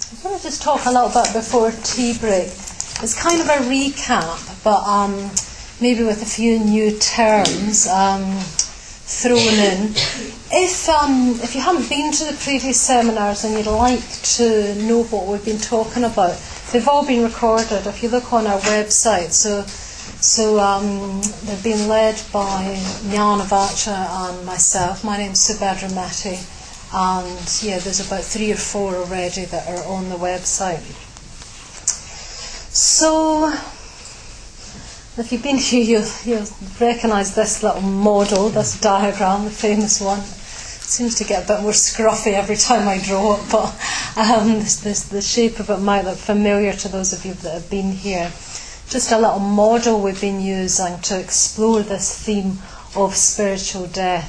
I'm going to just talk a little bit before tea break. It's kind of a recap, but maybe with a few new terms thrown in. If you haven't been to the previous seminars and you'd like to know what we've been talking about, they've all been recorded. If you look on our website, so they've been led by Jnana Vacha and myself. My name's Subhadra Mehti, and there's about 3 or 4 already that are on the website. So, if you've been here, you'll recognise this little model, this diagram, the famous one. It seems to get a bit more scruffy every time I draw it, but the shape of it might look familiar to those of you that have been here. Just a little model we've been using to explore this theme of spiritual death.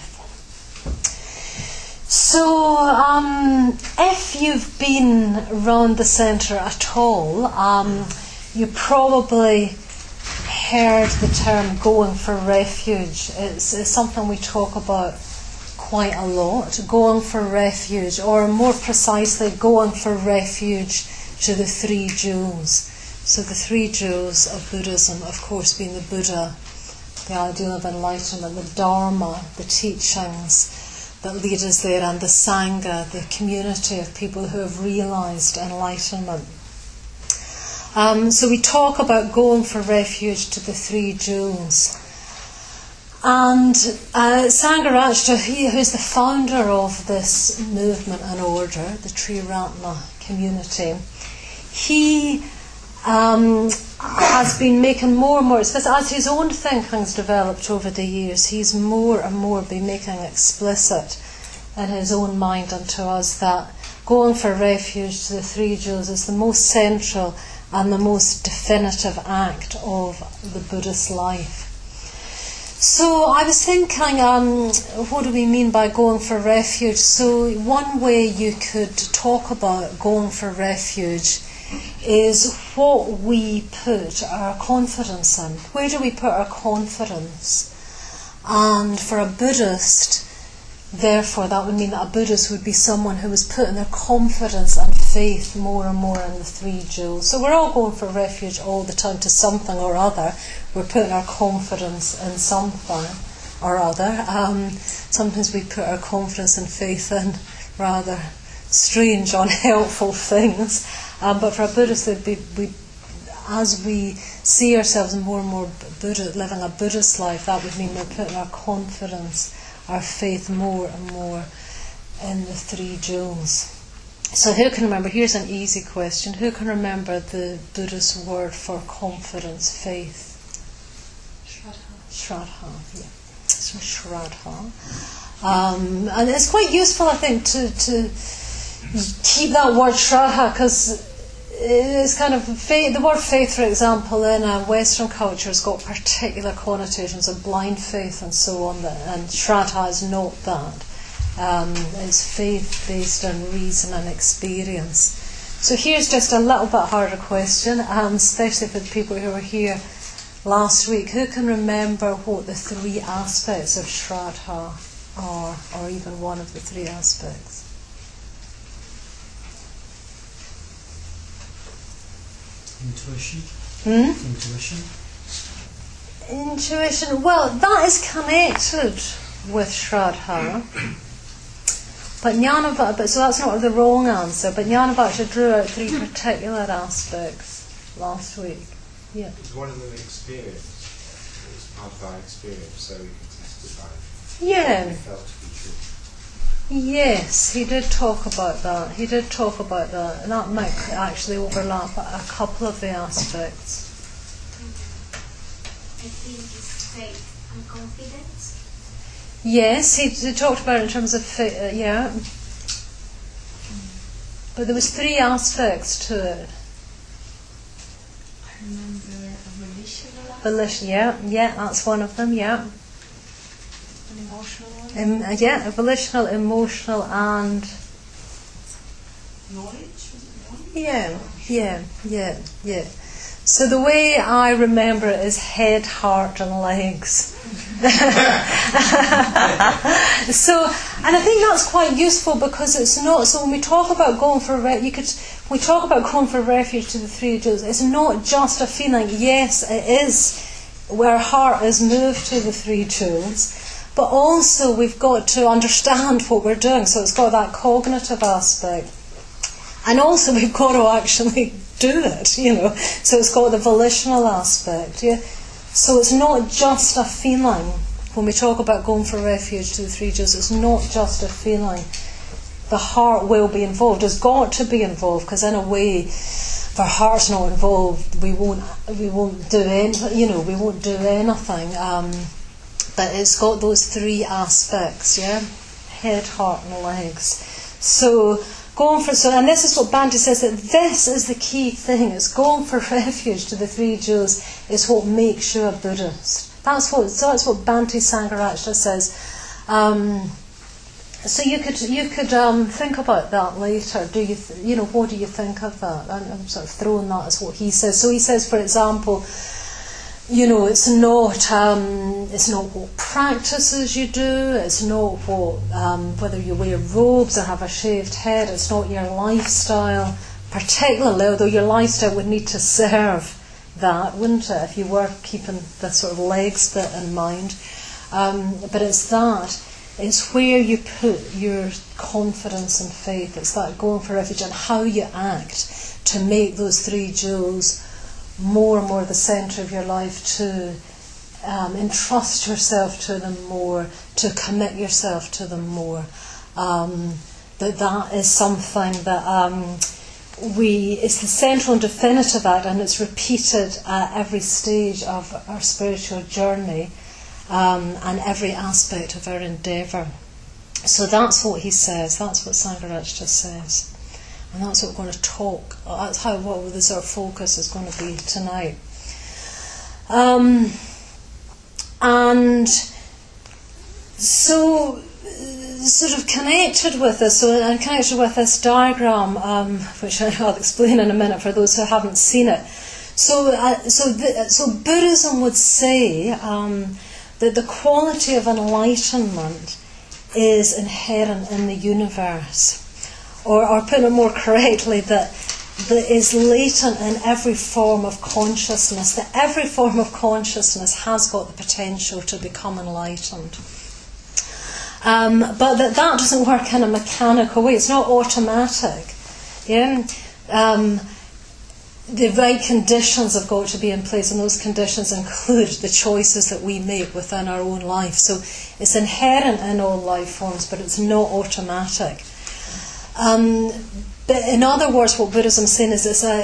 So, if you've been round the centre at all, you probably heard the term going for refuge. It's something we talk about quite a lot, going for refuge, or more precisely, going for refuge to the 3 jewels. So the 3 jewels of Buddhism, of course, being the Buddha, the ideal of enlightenment, the Dharma, the teachings that lead us there, and the Sangha, the community of people who have realised enlightenment. So we talk about going for refuge to the 3 jewels. And Sangharakshita, who's the founder of this movement and order, the Triratna community, he has been making more and more, especially as his own thinking's developed over the years, he's more and more been making explicit in his own mind and to us that going for refuge to the 3 jewels is the most central and the most definitive act of the Buddhist life. So I was thinking, what do we mean by going for refuge? So one way you could talk about going for refuge is what we put our confidence in. Where do we put our confidence? And for a Buddhist, therefore, that would mean that a Buddhist would be someone who was putting their confidence and faith more and more in the 3 jewels. So we're all going for refuge all the time to something or other. We're putting our confidence in something or other. Sometimes we put our confidence and faith in rather strange, unhelpful things. But for a Buddhist, as we see ourselves more and more living a Buddhist life, that would mean we're putting our confidence, our faith more and more in the 3 jewels. So who can remember, here's an easy question, who can remember the Buddhist word for confidence, faith? Shraddha, yeah. So Shraddha. And it's quite useful, I think, to keep that word Shraddha, because it's kind of the word faith, for example, in a Western culture has got particular connotations of blind faith and so on, and Shraddha is not that. It's faith based on reason and experience. So here's just a little bit harder question, especially for the people who were here last week. Who can remember what the 3 aspects of Shraddha are, or even one of the 3 aspects? Intuition. Intuition. Well, that is connected with Shraddha. But Jnana, so that's not the wrong answer. But Jnana Vacha drew out 3 particular aspects last week. Yeah. It's one of them experience. It's part of our experience, so we can testify. Yeah. It felt to be true. Yes, he did talk about that. And that might actually overlap a couple of the aspects. I think it's faith and confidence. Yes, he talked about it in terms of faith, yeah. But there was 3 aspects to it. I remember a volitional aspect. Volition, yeah, that's one of them, yeah. An emotional one. A volitional, emotional, and Knowledge. yeah. So the way I remember it is head, heart and legs. So, and I think that's quite useful because it's not, so when we talk about going for we talk about going for refuge to the three jewels, it's not just a feeling. Yes, it is where heart is moved to the three jewels, but also we've got to understand what we're doing, so it's got that cognitive aspect. And also we've got to actually do it, so it's got the volitional aspect, yeah. So it's not just a feeling. When we talk about going for refuge to the three jewels, it's not just a feeling. The heart will be involved. It's got to be involved, because in a way, if our heart's not involved, we won't do anything. We won't do anything. But it's got those three aspects, yeah, head, heart, and legs. So and this is what Bhante says, that this is the key thing. It's going for refuge to the three jewels is what makes you a Buddhist. That's what Bhante Sangharakshita says. So you could think about that later. What do you think of that? I'm sort of throwing that as what he says. So he says, for example, it's not what practices you do, it's not what whether you wear robes or have a shaved head, it's not your lifestyle, particularly, although your lifestyle would need to serve that, wouldn't it, if you were keeping the sort of legs bit in mind. But it's where you put your confidence and faith. It's that going for refuge and how you act to make those three jewels more and more the centre of your life, to entrust yourself to them more, to commit yourself to them more. That is something that it's the central and definitive act, and it's repeated at every stage of our spiritual journey and every aspect of our endeavour. So that's what he says, that's what Sangharakshita says. And that's what we're going to talk. That's what the sort of focus is going to be tonight. And so, sort of connected with this, connected with this diagram, which I'll explain in a minute for those who haven't seen it. So Buddhism would say that the quality of enlightenment is inherent in the universe. Or put it more correctly, that is latent in every form of consciousness, that every form of consciousness has got the potential to become enlightened. But that doesn't work in a mechanical way, it's not automatic. Yeah? The right conditions have got to be in place, and those conditions include the choices that we make within our own life. So it's inherent in all life forms, but it's not automatic. But in other words, what Buddhism is saying is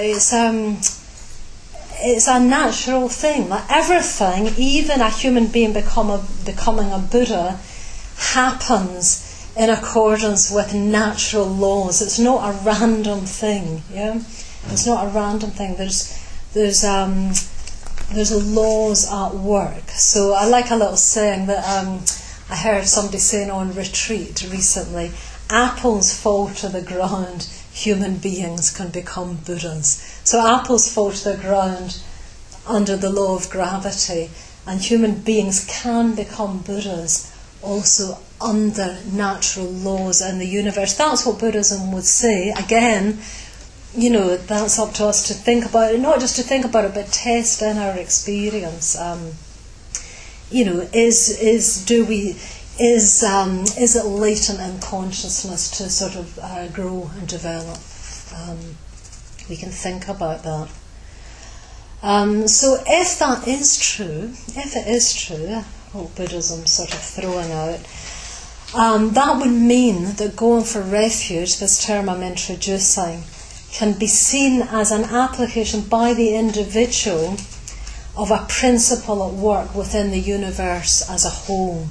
it's a natural thing. Like everything, even a human being becoming a Buddha, happens in accordance with natural laws. It's not a random thing. Yeah, it's not a random thing. There's laws at work. So I like a little saying that I heard somebody saying on retreat recently. Apples fall to the ground, human beings can become Buddhas. So apples fall to the ground under the law of gravity, and human beings can become Buddhas also under natural laws in the universe. That's what Buddhism would say. Again, that's up to us to think about it, not just to think about it, but test in our experience. Is it latent in consciousness to sort of grow and develop? We can think about that. So if that is true, what Buddhism's sort of throwing out, that would mean that going for refuge, this term I'm introducing, can be seen as an application by the individual of a principle at work within the universe as a whole.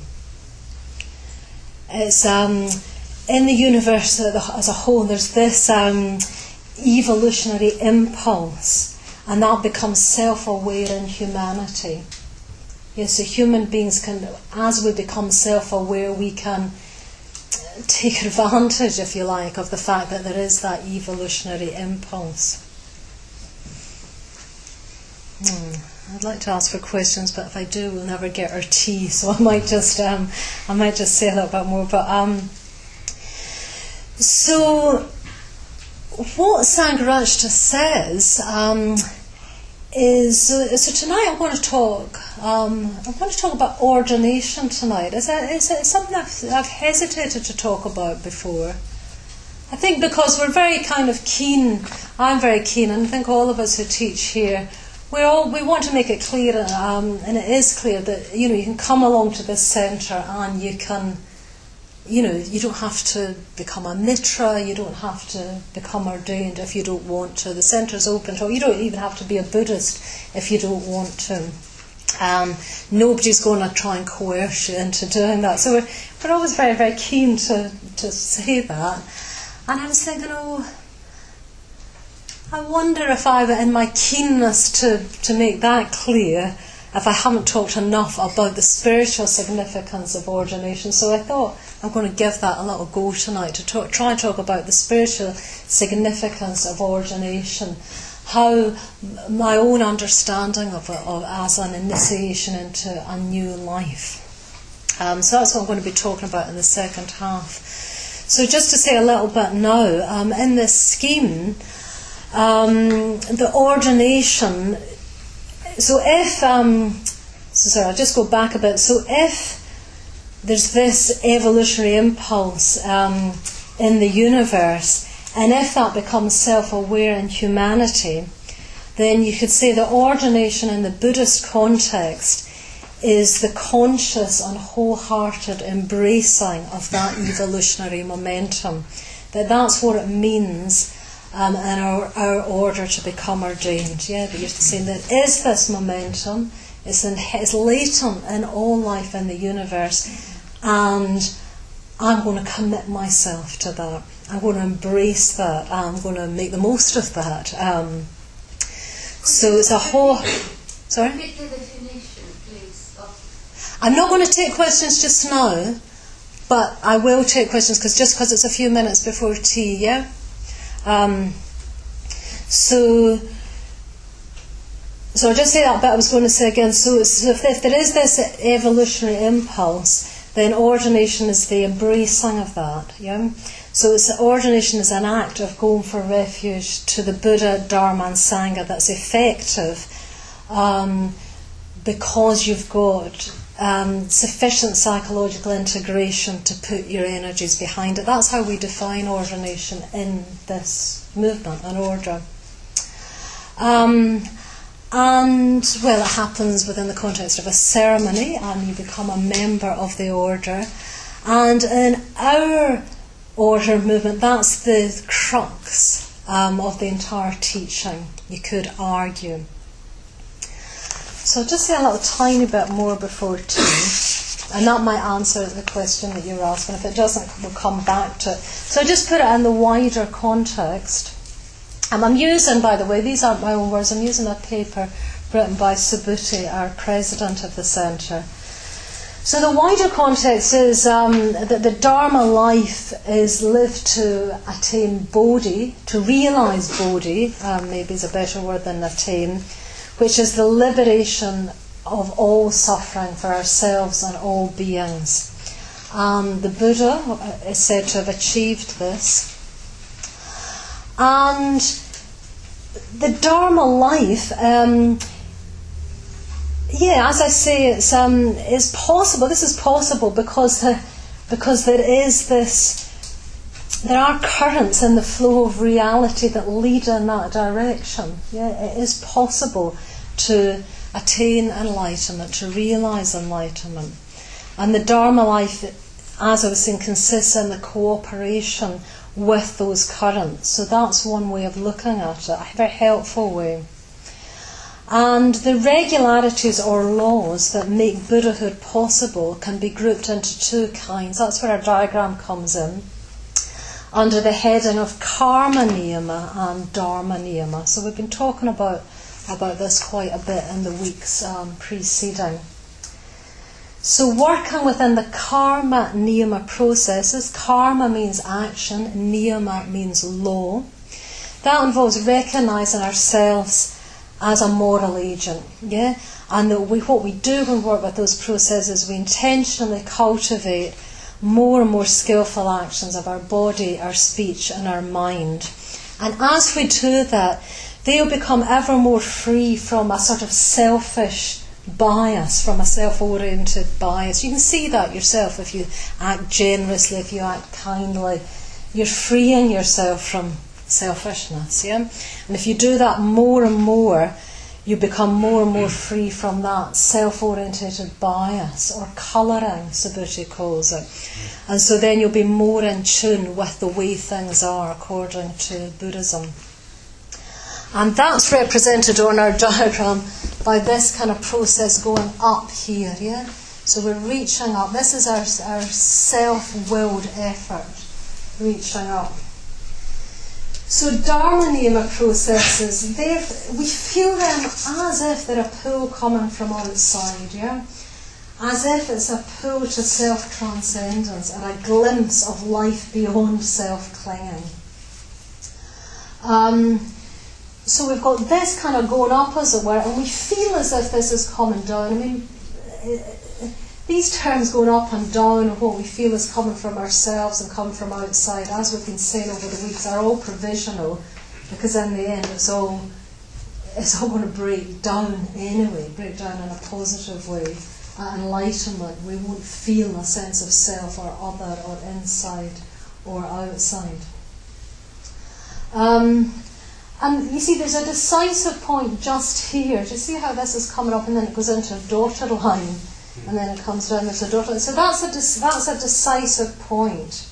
It's in the universe as a whole, there's this evolutionary impulse, and that becomes self-aware in humanity. Yes, so human beings can, as we become self-aware, we can take advantage, if you like, of the fact that there is that evolutionary impulse. I'd like to ask for questions, but if I do, we'll never get our tea. So I might just say a little bit more. But so what Sangharakshita says is so tonight I want to talk about ordination tonight. Is it something I've hesitated to talk about before? I think because we're very kind of keen. I'm very keen, and I think all of us who teach here, we want to make it clear, and it is clear that you can come along to this centre and you can, you don't have to become a mitra, you don't have to become ordained if you don't want to. The centre's open to you. Don't even have to be a Buddhist if you don't want to. Nobody's going to try and coerce you into doing that. So we're always very, very keen to say that. And I was thinking, I wonder if in my keenness to make that clear, if I haven't talked enough about the spiritual significance of ordination. So I thought I'm going to give that a little go tonight to try and talk about the spiritual significance of ordination, how my own understanding of it as an initiation into a new life. So that's what I'm going to be talking about in the second half. So just to say a little bit now, in this scheme, the ordination, I'll just go back a bit. So if there's this evolutionary impulse in the universe, and if that becomes self-aware in humanity, then you could say that ordination in the Buddhist context is the conscious and wholehearted embracing of that evolutionary momentum. That's what it means in our order to become ordained. Yeah, but you're saying that is this momentum, it's latent in all life in the universe, and I'm going to commit myself to that. I'm going to embrace that. I'm going to make the most of that. So it's a whole... Sorry? Repeat the definition, please. I'm not going to take questions just now, but I will take questions because it's a few minutes before tea, yeah? So I'll just say that bit I was going to say again. So if there is this evolutionary impulse, then ordination is the embracing of that. Yeah. So ordination is an act of going for refuge to the Buddha, Dharma, and Sangha that's effective because you've got sufficient psychological integration to put your energies behind it. That's how we define ordination in this movement and order. And, well, it happens within the context of a ceremony, and you become a member of the order. And in our order movement, that's the crux of the entire teaching, you could argue. So I'll just say a little tiny bit more before tea, and that might answer the question that you're asking. If it doesn't, we'll come back to it. So I just put it in the wider context. I'm using, by the way, these aren't my own words, I'm using a paper written by Subhuti, our president of the centre. So the wider context is that the Dharma life is lived to attain Bodhi, to realise Bodhi, maybe is a better word than attain, which is the liberation of all suffering for ourselves and all beings. The Buddha is said to have achieved this. And the Dharma life, as I say, is possible. This is possible because there are currents in the flow of reality that lead in that direction. Yeah, it is possible to attain enlightenment, to realise enlightenment. And the Dharma life, as I was saying, consists in the cooperation with those currents. So that's one way of looking at it, a very helpful way. And the regularities or laws that make Buddhahood possible can be grouped into two kinds. That's where our diagram comes in, under the heading of Karma Niyama and Dharma Niyama. So we've been talking about this quite a bit in the weeks preceding. So working within the Karma Niyama processes, karma means action, niyama means law. That involves recognising ourselves as a moral agent, yeah? And what we do when we work with those processes, we intentionally cultivate more and more skillful actions of our body, our speech and our mind. And as we do that, they'll become ever more free from a sort of selfish bias, from a self-oriented bias. You can see that yourself if you act generously, if you act kindly. You're freeing yourself from selfishness, yeah? And if you do that more and more, you become more and more free from that self-orientated bias, or colouring, Subhuti calls it. And so then you'll be more in tune with the way things are according to Buddhism. And that's represented on our diagram by this kind of process going up here, yeah? So we're reaching up. This is our self-willed effort, reaching up. So Dharma Niyama processes, we feel them as if they're a pull coming from outside, yeah? As if it's a pull to self-transcendence and a glimpse of life beyond self-clinging. So we've got this kind of going up, as it were, and we feel as if this is coming down. I mean, these terms going up and down, and what we feel is coming from ourselves and coming from outside, as we've been saying over the weeks, are all provisional, because in the end it's all going to break down anyway, break down in a positive way. At enlightenment, we won't feel a sense of self or other or inside or outside. And you see, there's a decisive point just here. Do you see how this is coming up and then it goes into a dotted line? And then it comes down, there's a dotted line. So that's a decisive point.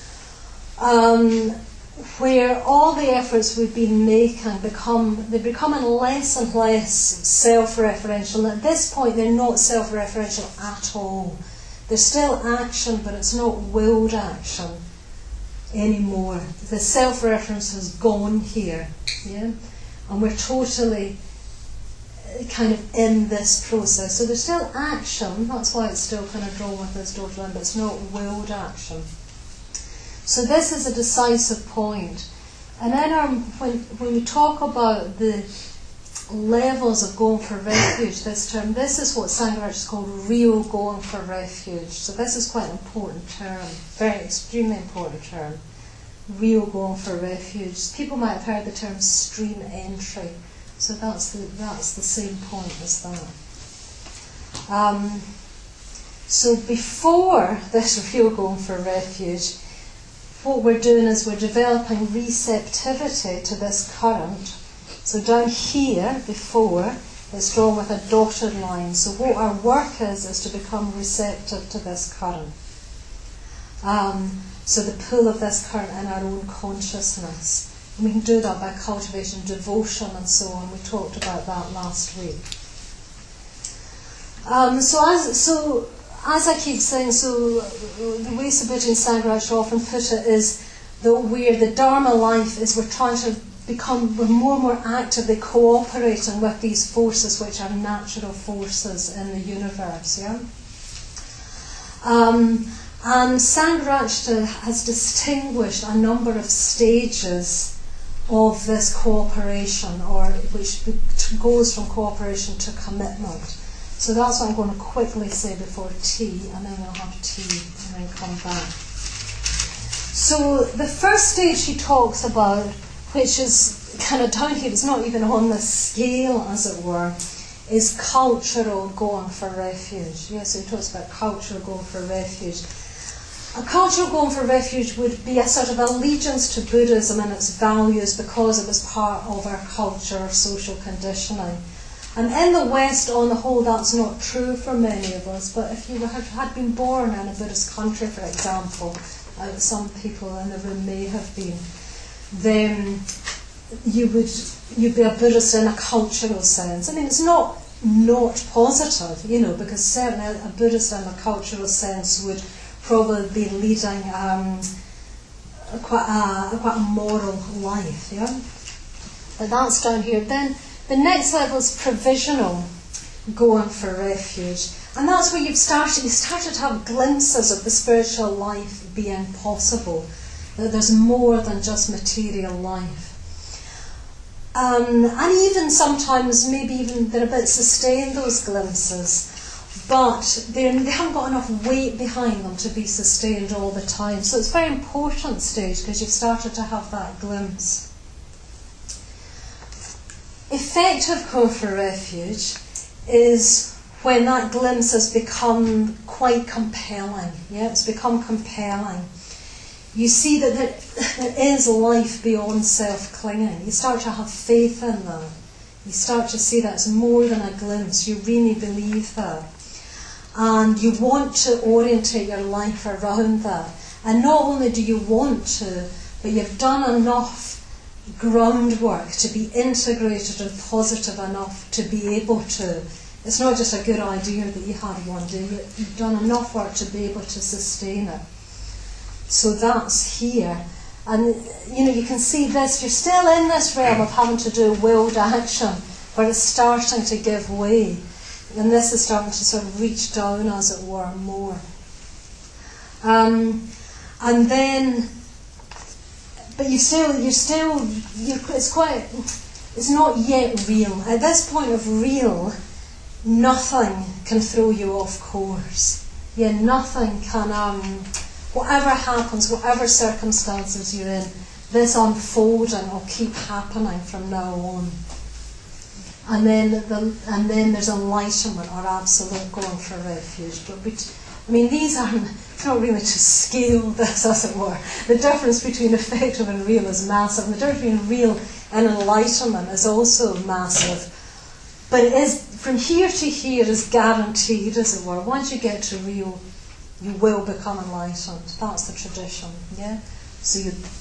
Where all the efforts we've been making they're becoming less and less self-referential. And at this point, they're not self-referential at all. There's still action, but it's not willed action anymore. The self-reference has gone here, yeah? And we're totally kind of in this process. So there's still action, that's why it's still kind of drawn with this dotted line, but it's not willed action. So this is a decisive point. And then when we talk about the levels of going for refuge, this is what Sangha is called real going for refuge. So this is quite an important term, very extremely important term. Real going for refuge. People might have heard the term stream entry. So that's the same point as that. So before this real going for refuge, what we're doing is we're developing receptivity to this current. So down here, before, it's drawn with a dotted line. So what our work is to become receptive to this current. So the pull of this current in our own consciousness. And we can do that by cultivation, devotion and so on. We talked about that last week. As I keep saying, so the way Subhuti and Sangha often put it is that where the Dharma life is we're trying to we're more and more actively cooperating with these forces which are natural forces in the universe, yeah? And Sangha has distinguished a number of stages of this cooperation, or which goes from cooperation to commitment. So that's what I'm going to quickly say before tea, and then we'll have tea and then come back. So the first stage he talks about, which is kind of down here, it's not even on the scale, as it were, is cultural going for refuge. Yes, so he talks about cultural going for refuge. A cultural going for refuge would be a sort of allegiance to Buddhism and its values because it was part of our culture, our social conditioning. And in the West, on the whole, that's not true for many of us. But if you had been born in a Buddhist country, for example, some people in the room may have been, then you'd be a Buddhist in a cultural sense. I mean, it's not positive, because certainly a Buddhist in a cultural sense would probably be leading quite a moral life, yeah. But that's down here. Then the next level is provisional going for refuge, and that's where you started to have glimpses of the spiritual life being possible. That there's more than just material life. And even sometimes, maybe even they're a bit sustained, those glimpses, but they haven't got enough weight behind them to be sustained all the time. So it's a very important stage because you've started to have that glimpse. Effective call for refuge is when that glimpse has become quite compelling. Yeah, it's become compelling. You see that there is life beyond self-clinging. You start to have faith in that. You start to see that it's more than a glimpse. You really believe that. And you want to orientate your life around that. And not only do you want to, but you've done enough groundwork to be integrated and positive enough to be able to. It's not just a good idea that you had one day. You've done enough work to be able to sustain it. So that's here. And you can see this. You're still in this realm of having to do willed action, where it's starting to give way. And this is starting to sort of reach down, as it were, more. And then, but it's not yet real. At this point of real, nothing can throw you off course. Yeah, nothing can, whatever happens, whatever circumstances you're in, this unfolding will keep happening from now on. And then there's enlightenment or absolute going for refuge. But these aren't, it's not really to scale this, as it were. The difference between effective and real is massive. And the difference between real and enlightenment is also massive. But it is, from here to here is guaranteed, as it were. Once you get to real, you will become enlightened. That's the tradition, yeah? So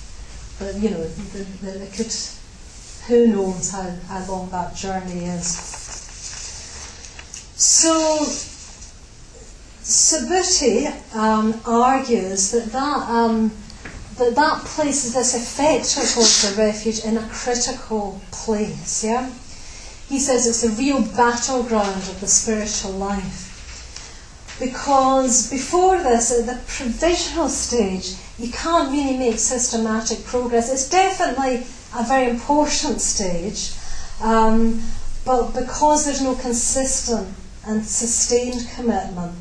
it could, who knows how long that journey is. So Subhuti argues that places this effective call for refuge in a critical place, yeah? He says it's a real battleground of the spiritual life. Because before this, at the provisional stage, you can't really make systematic progress. It's definitely a very important stage, but because there's no consistent and sustained commitment,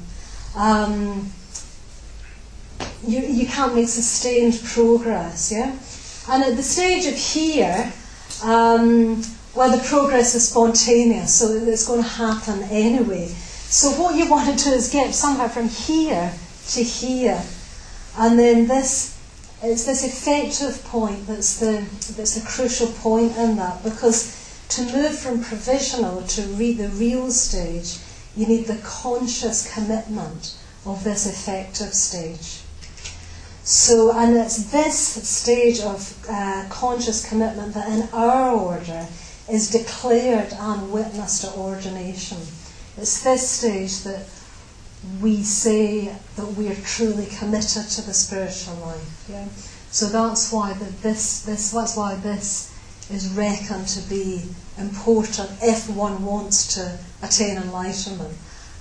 you can't make sustained progress, yeah? And at the stage of here, the progress is spontaneous, so it's going to happen anyway. So what you want to do is get somehow from here to here, and then it's this effective point that's the crucial point in that, because to move from provisional to the real stage, you need the conscious commitment of this effective stage. So, and it's this stage of conscious commitment that in our order is declared and witnessed at ordination. It's this stage that we say that we are truly committed to the spiritual life. Yeah? So that's why this is reckoned to be important if one wants to attain enlightenment.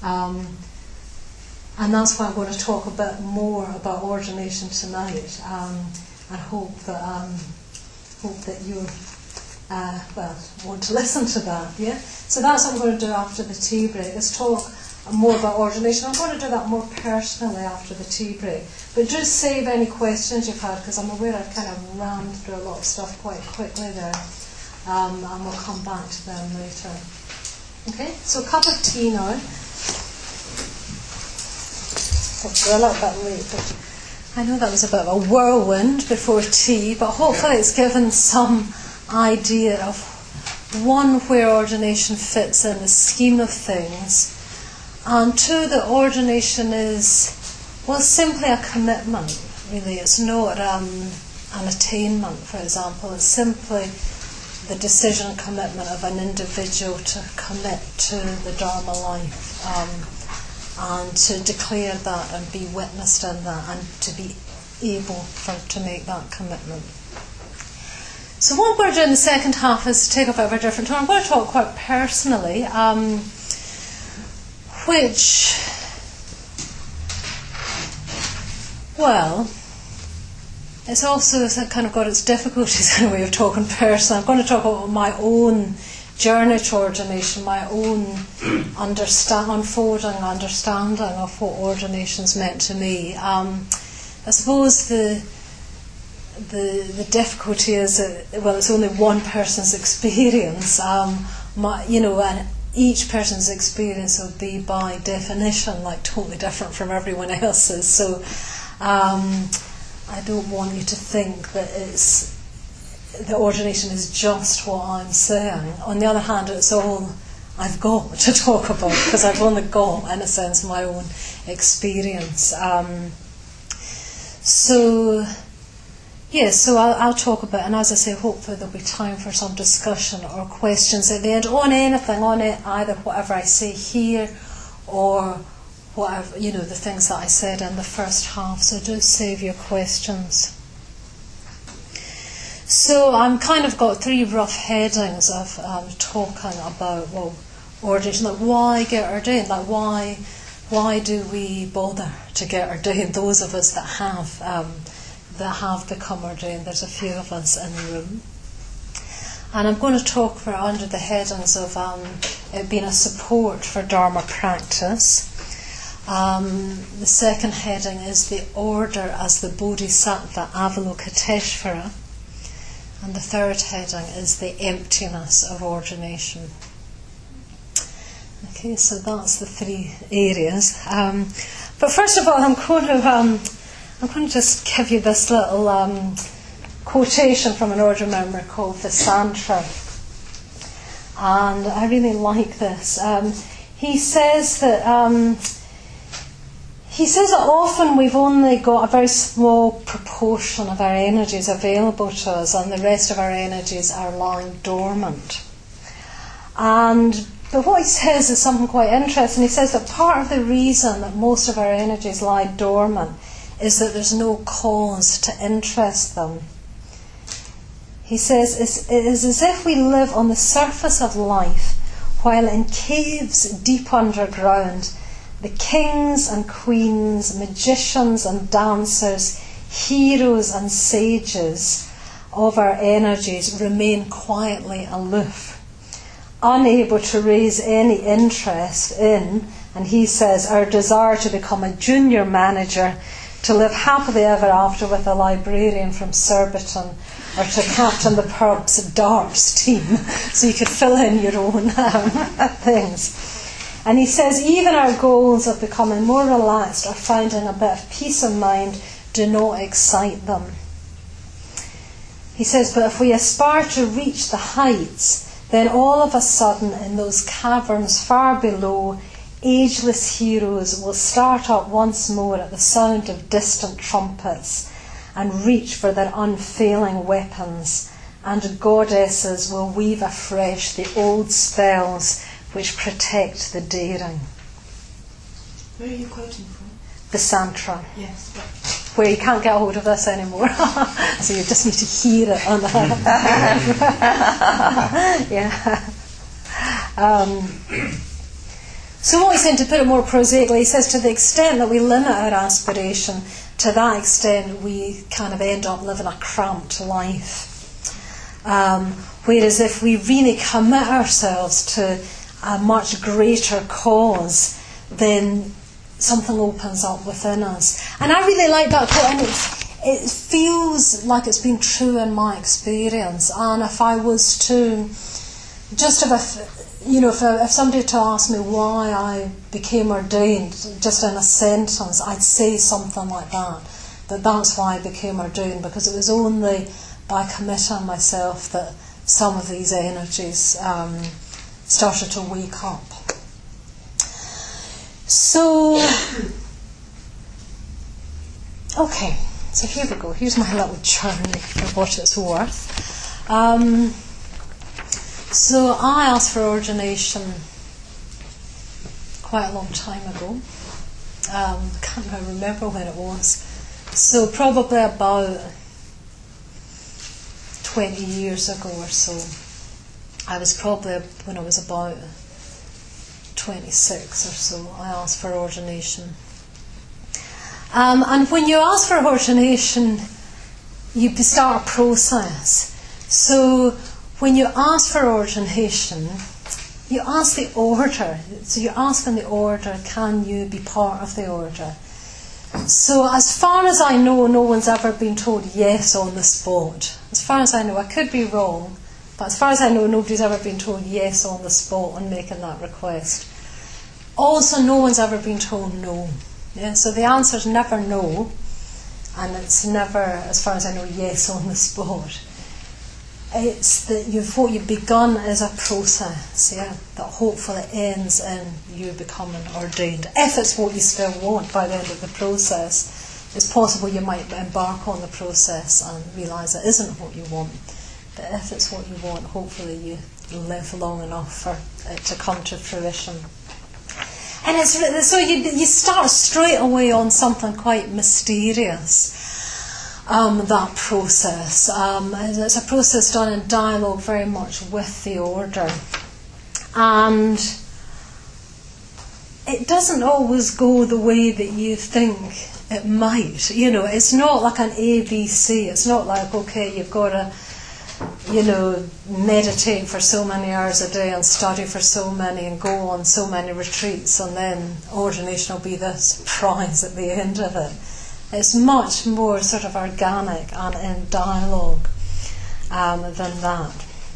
And that's why I'm going to talk a bit more about ordination tonight, and hope that you want to listen to that. Yeah. So that's what I'm going to do after the tea break. Let's talk more about ordination. I'm going to do that more personally after the tea break. But just save any questions you've had, because I'm aware I've kind of rammed through a lot of stuff quite quickly there, and we'll come back to them later. Okay. So a cup of tea now. We're a little bit late, but I know that was a bit of a whirlwind before tea, but hopefully it's given some idea of, one, where ordination fits in the scheme of things, and two, that ordination is, simply a commitment, really. It's not an attainment, for example. It's simply the decision and commitment of an individual to commit to the Dharma life. And to declare that and be witnessed in that, and to be able to make that commitment. So what I'm going to do in the second half is take a bit of a different turn. I'm going to talk quite personally, it's also kind of got its difficulties in a way of talking personally. I'm going to talk about my own journey to ordination, my own unfolding understanding of what ordination's meant to me. I suppose the difficulty is that, well, it's only one person's experience, and each person's experience will be by definition like totally different from everyone else's. So I don't want you to think that the ordination is just what I'm saying. On the other hand, it's all I've got to talk about, because I've only got, in a sense, my own experience. So I'll talk about, and as I say, hopefully there'll be time for some discussion or questions at the end on anything, on it, either whatever I say here or whatever, the things that I said in the first half. So do save your questions. So I'm kind of got three rough headings of talking about, well, ordination, like why get ordained, like why do we bother to get ordained, those of us that have become ordained. There's a few of us in the room. And I'm going to talk under the headings of it being a support for Dharma practice. The second heading is the order as the Bodhisattva Avalokiteshvara. And the third heading is the emptiness of ordination. Okay, so that's the three areas. But first of all, I'm going to just give you this little quotation from an order member called Visantra. And I really like this. He says that often we've only got a very small proportion of our energies available to us, and the rest of our energies are lying dormant. But what he says is something quite interesting. He says that part of the reason that most of our energies lie dormant is that there's no cause to interest them. He says it is as if we live on the surface of life, while in caves deep underground, the kings and queens, magicians and dancers, heroes and sages of our energies remain quietly aloof, unable to raise any interest in, and he says, our desire to become a junior manager, to live happily ever after with a librarian from Surbiton, or to captain the pub's darts team, so you could fill in your own things. And he says, even our goals of becoming more relaxed or finding a bit of peace of mind do not excite them. He says, but if we aspire to reach the heights, then all of a sudden in those caverns far below, ageless heroes will start up once more at the sound of distant trumpets and reach for their unfailing weapons, and goddesses will weave afresh the old spells which protect the daring. Where are you quoting from? Visantra. Yes. Where you can't get hold of this anymore. So you just need to hear it on yeah. So what he's saying, to put it more prosaically, he says to the extent that we limit our aspiration, to that extent we kind of end up living a cramped life. Whereas if we really commit ourselves to a much greater cause, then something opens up within us. And I really like that quote, and it feels like it's been true in my experience. And if I was to just if somebody to ask me why I became ordained, just in a sentence, I'd say something like that that's why I became ordained, because it was only by committing myself that some of these energies started to wake up. So, okay, so here we go. Here's my little journey for what it's worth. So I asked for ordination quite a long time ago. Can't remember when it was. So probably about 20 years ago or so. I was probably, when I was about 26 or so, I asked for ordination. And when you ask for ordination, you start a process. So when you ask for ordination, you ask the order. So you're asking the order, can you be part of the order? So as far as I know, no one's ever been told yes on the spot. As far as I know, I could be wrong, but as far as I know, nobody's ever been told yes on the spot on making that request. Also, no one's ever been told no. Yeah? So the answer's never no, and it's never, as far as I know, yes on the spot. It's that what you've begun is a process, yeah, that hopefully ends in you becoming ordained. If it's what you still want by the end of the process, it's possible you might embark on the process and realise it isn't what you want. But if it's what you want, hopefully you live long enough for it to come to fruition. And so you start straight away on something quite mysterious. That process. It's a process done in dialogue very much with the order. And it doesn't always go the way that you think it might. You know, it's not like an ABC. It's not like, okay, you've got to, meditate for so many hours a day and study for so many and go on so many retreats and then ordination will be this prize at the end of it. It's much more sort of organic and in dialogue than that.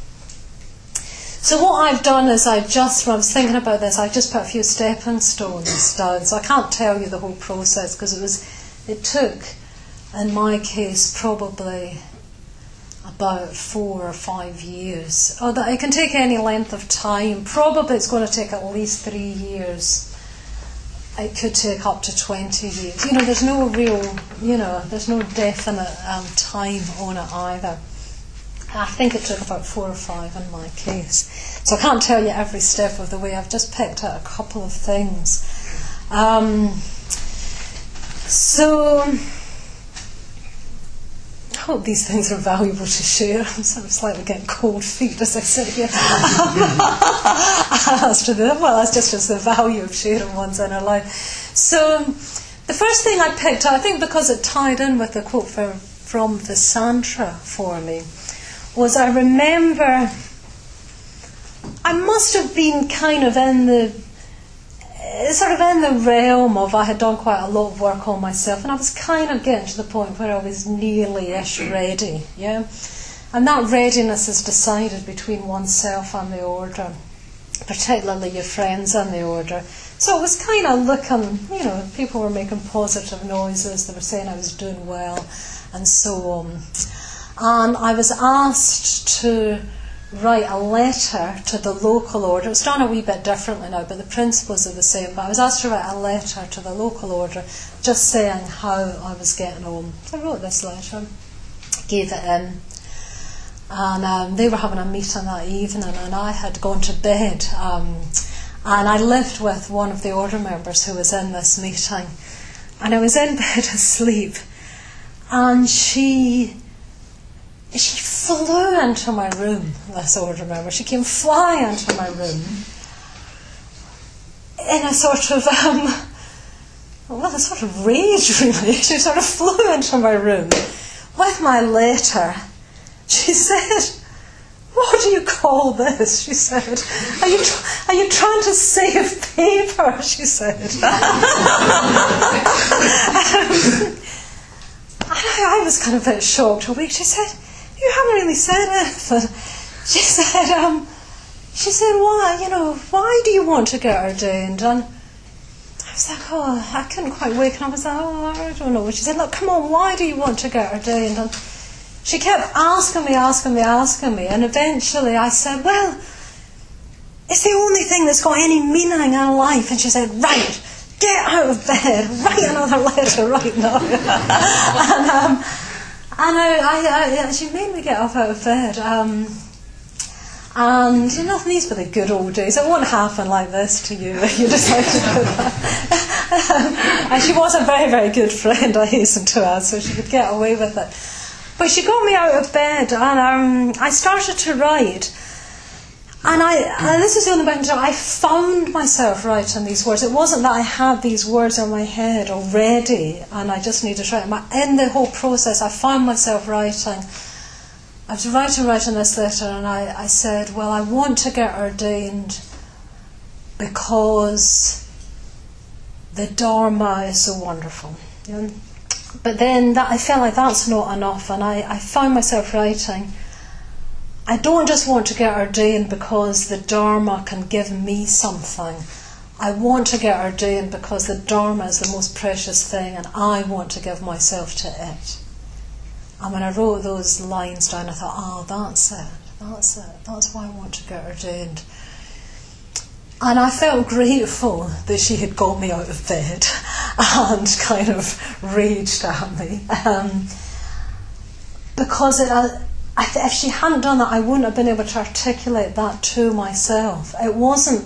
So what I've done is when I was thinking about this, I just put a few stepping stones down. So I can't tell you the whole process because it took, in my case, probably about 4 or 5 years. It can take any length of time. Probably it's going to take at least 3 years. It could take up to 20 years. There's no real, there's no definite time on it either. I think it took about 4 or 5 in my case. So I can't tell you every step of the way. I've just picked out a couple of things. So I hope these things are valuable to share. I'm sort of slightly getting cold feet as I sit here. That's just the value of sharing one's inner life. So the first thing I picked out, I think because it tied in with the quote from the Santra for me, was I remember I must have been kind of in the realm of I had done quite a lot of work on myself and I was kind of getting to the point where I was nearly-ish ready, yeah? And that readiness is decided between oneself and the order, particularly your friends and the order. So it was kind of looking, people were making positive noises, they were saying I was doing well and so on. And I was asked to write a letter to the local order. It's done a wee bit differently now, but the principles are the same. But I was asked to write a letter to the local order just saying how I was getting on. So I wrote this letter, gave it in, and they were having a meeting that evening and I had gone to bed, and I lived with one of the order members who was in this meeting, and I was in bed asleep, and she flew into my room, this order member. She came flying into my room in a sort of, a sort of rage, really. She sort of flew into my room with my letter. She said, "What do you call this?" She said. Are you trying to save paper?" She said. I was kind of a bit shocked a week. She said, "You haven't really said anything." She said, why do you want to get ordained? And I was like, I couldn't quite wake, and I was like, I don't know. She said, "Look, come on, why do you want to get ordained?" And she kept asking me, and eventually I said, "Well, it's the only thing that's got any meaning in life." And she said, "Right, get out of bed, write another letter right now." And she made me get up out of bed. And these were the good old days. It won't happen like this to you if you decide to do that. And she was a very, very good friend, I hasten to add, so she could get away with it. But she got me out of bed, and I started to write. And this is the only time I found myself writing these words. It wasn't that I had these words in my head already and I just needed to write them. In the whole process, I found myself writing. I was writing this letter, and I said, well, I want to get ordained because the Dharma is so wonderful. You know? But then I felt like that's not enough, and I found myself writing, I don't just want to get ordained because the Dharma can give me something. I want to get ordained because the Dharma is the most precious thing and I want to give myself to it. And when I wrote those lines down, I thought, that's it. That's why I want to get ordained. And I felt grateful that she had got me out of bed and kind of raged at me. Because if she hadn't done that, I wouldn't have been able to articulate that to myself. It wasn't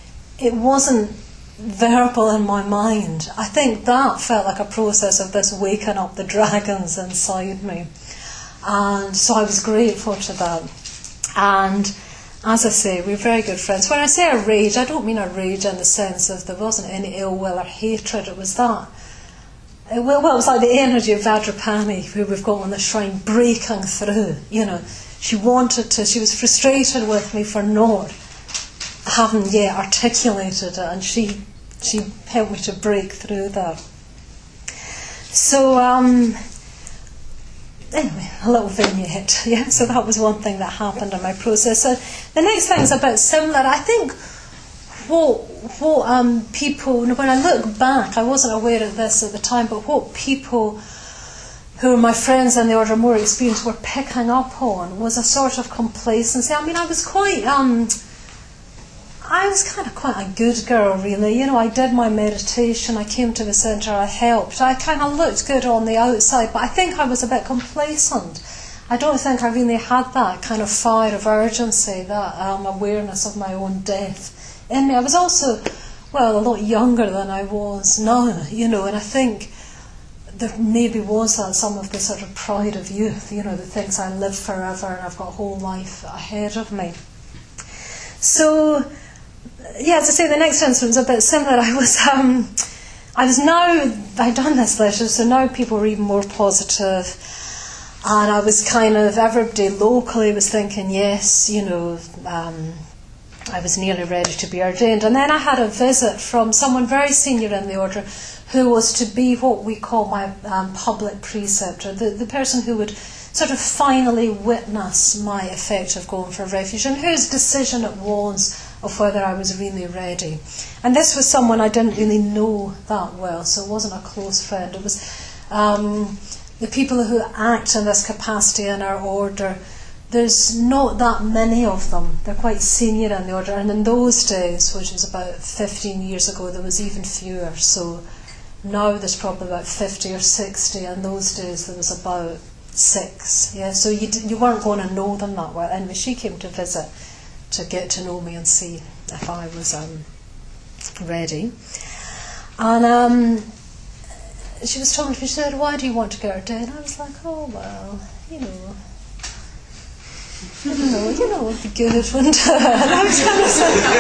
verbal in my mind. I think that felt like a process of this waking up the dragons inside me. And so I was grateful to that. And as I say, we're very good friends. When I say a rage, I don't mean a rage in the sense of there wasn't any ill will or hatred. It was that. It was like the energy of Vajrapani, who we've got on the shrine, breaking through. You know, she was frustrated with me for not having yet articulated it, and she helped me to break through that. So, anyway, a little vignette. Yeah, so that was one thing that happened in my process. So the next thing is a bit similar. I think what people, when I look back, I wasn't aware of this at the time, but what people who were my friends in the order more experienced were picking up on was a sort of complacency. I mean, I was quite a good girl, really. You know, I did my meditation, I came to the centre, I helped. I kind of looked good on the outside, but I think I was a bit complacent. I don't think I really had that kind of fire of urgency, that awareness of my own death in me. I was also, a lot younger than I was now, you know, and I think there maybe was that, some of the sort of pride of youth, you know, the things I live forever and I've got a whole life ahead of me. So, yeah, as I say, the next instance was a bit similar. I'd done this letter, so now people were even more positive, and I was kind of, everybody locally was thinking, yes, you know, I was nearly ready to be ordained. And then I had a visit from someone very senior in the order who was to be what we call my public preceptor, the person who would sort of finally witness my effect of going for refuge, and whose decision it was of whether I was really ready. And this was someone I didn't really know that well, so it wasn't a close friend. It was the people who act in this capacity in our order. There's not that many of them. They're quite senior in the order, and in those days, which was about 15 years ago, there was even fewer. So now there's probably about 50 or 60. In those days there was about 6. Yeah, so you weren't going to know them that well. Anyway, she came to visit to get to know me and see if I was ready. And she was talking to me. She said, "Why do you want to get ordained?" I was like, "Oh well, you know, it'd be good, wouldn't it?" And I was kind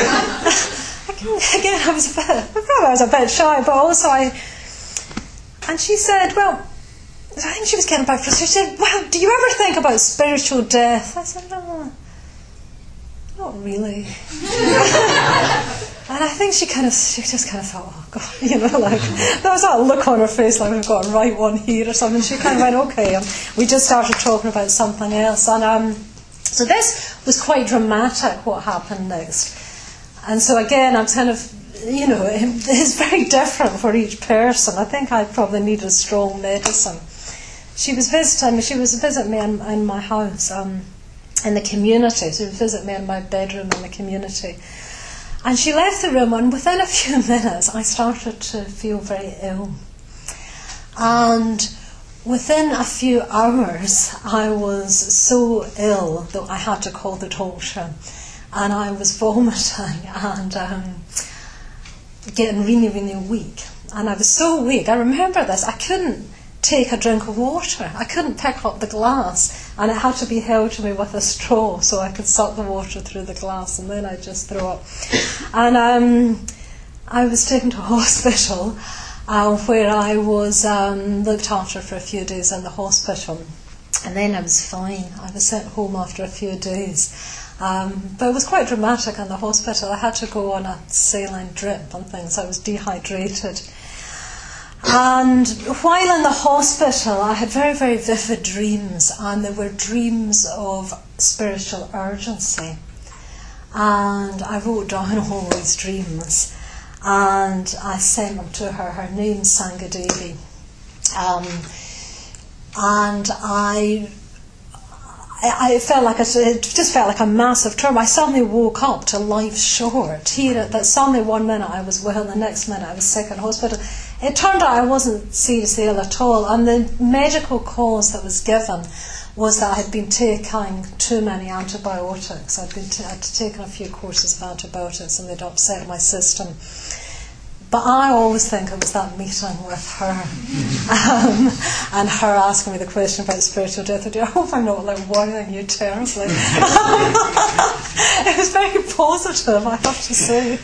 of again, I was a bit shy, but also and she said, well, I think she was getting back to us. She said, "Well, do you ever think about spiritual death?" I said, "No, not really." And I think she just kind of thought, "Oh God," you know, like there was that look on her face, like we've got to write one here or something. She kind of went, "Okay," and we just started talking about something else. And so this was quite dramatic, what happened next. And so again, I'm kind of, you know, it's very different for each person. I think I probably needed strong medicine. She was visiting me. She was visiting me in my house, in the community. She would visit me in my bedroom in the community. And she left the room, and within a few minutes, I started to feel very ill. And within a few hours, I was so ill that I had to call the doctor. And I was vomiting and getting really, really weak. And I was so weak. I remember this. I couldn't take a drink of water. I couldn't pick up the glass, and it had to be held to me with a straw so I could suck the water through the glass, and then I'd just throw up. And I was taken to hospital, where I was looked after for a few days in the hospital, and then I was fine. I was sent home after a few days. But it was quite dramatic in the hospital. I had to go on a saline drip and things. I was dehydrated. And while in the hospital, I had very, very vivid dreams, and they were dreams of spiritual urgency. And I wrote down all these dreams, and I sent them to her. Her name's Sangadevi. And I felt like it just felt like a massive trauma. I suddenly woke up to life's short. That suddenly one minute I was well, the next minute I was sick in hospital. It turned out I wasn't seriously ill at all, and the medical cause that was given was that I had been taking too many antibiotics. I'd taken a few courses of antibiotics, and they'd upset my system. But I always think it was that meeting with her, and her asking me the question about spiritual death. I hope I'm not worrying you terribly. It was very positive, I have to say,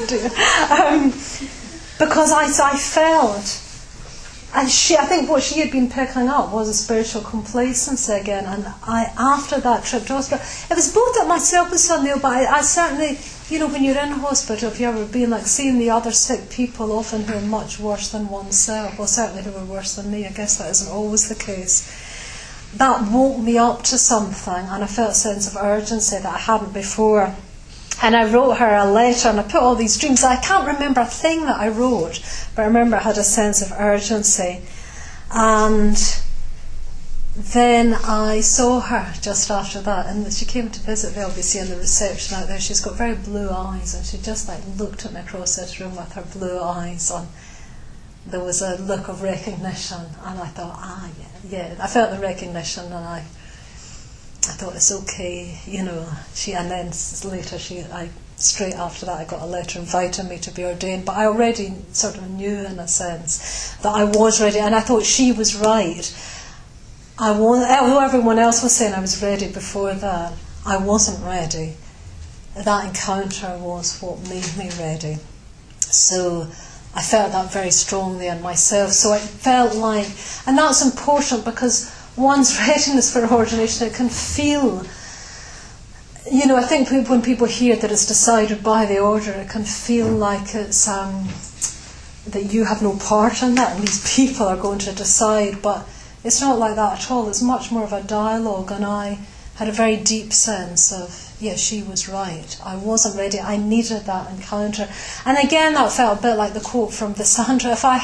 because I felt, and I think what she had been picking up was a spiritual complacency again. And after that trip to hospital, it was both that myself was suddenly ill, but I certainly, when you're in hospital, if you've ever been seeing the other sick people, often who are much worse than oneself, well, certainly who were worse than me, I guess that isn't always the case, that woke me up to something, and I felt a sense of urgency that I hadn't before. And I wrote her a letter, and I put all these dreams. I can't remember a thing that I wrote, but I remember I had a sense of urgency. And then I saw her just after that, and she came to visit the LBC in the reception out there. She's got very blue eyes, and she just looked at me across this room with her blue eyes, and there was a look of recognition, and I thought, yeah. I felt the recognition, and I thought it's okay, and then later straight after that I got a letter inviting me to be ordained, but I already sort of knew in a sense that I was ready, and I thought she was right. Although everyone else was saying I was ready before that, I wasn't ready. That encounter was what made me ready. So I felt that very strongly in myself. So it felt like, and that's important because one's readiness for ordination, it can feel, I think when people hear that it's decided by the order, it can feel like it's that you have no part in that and these people are going to decide, but it's not like that at all. It's much more of a dialogue, and I had a very deep sense of, she was right. I wasn't ready. I needed that encounter. And again, that felt a bit like the quote from Visandra. If I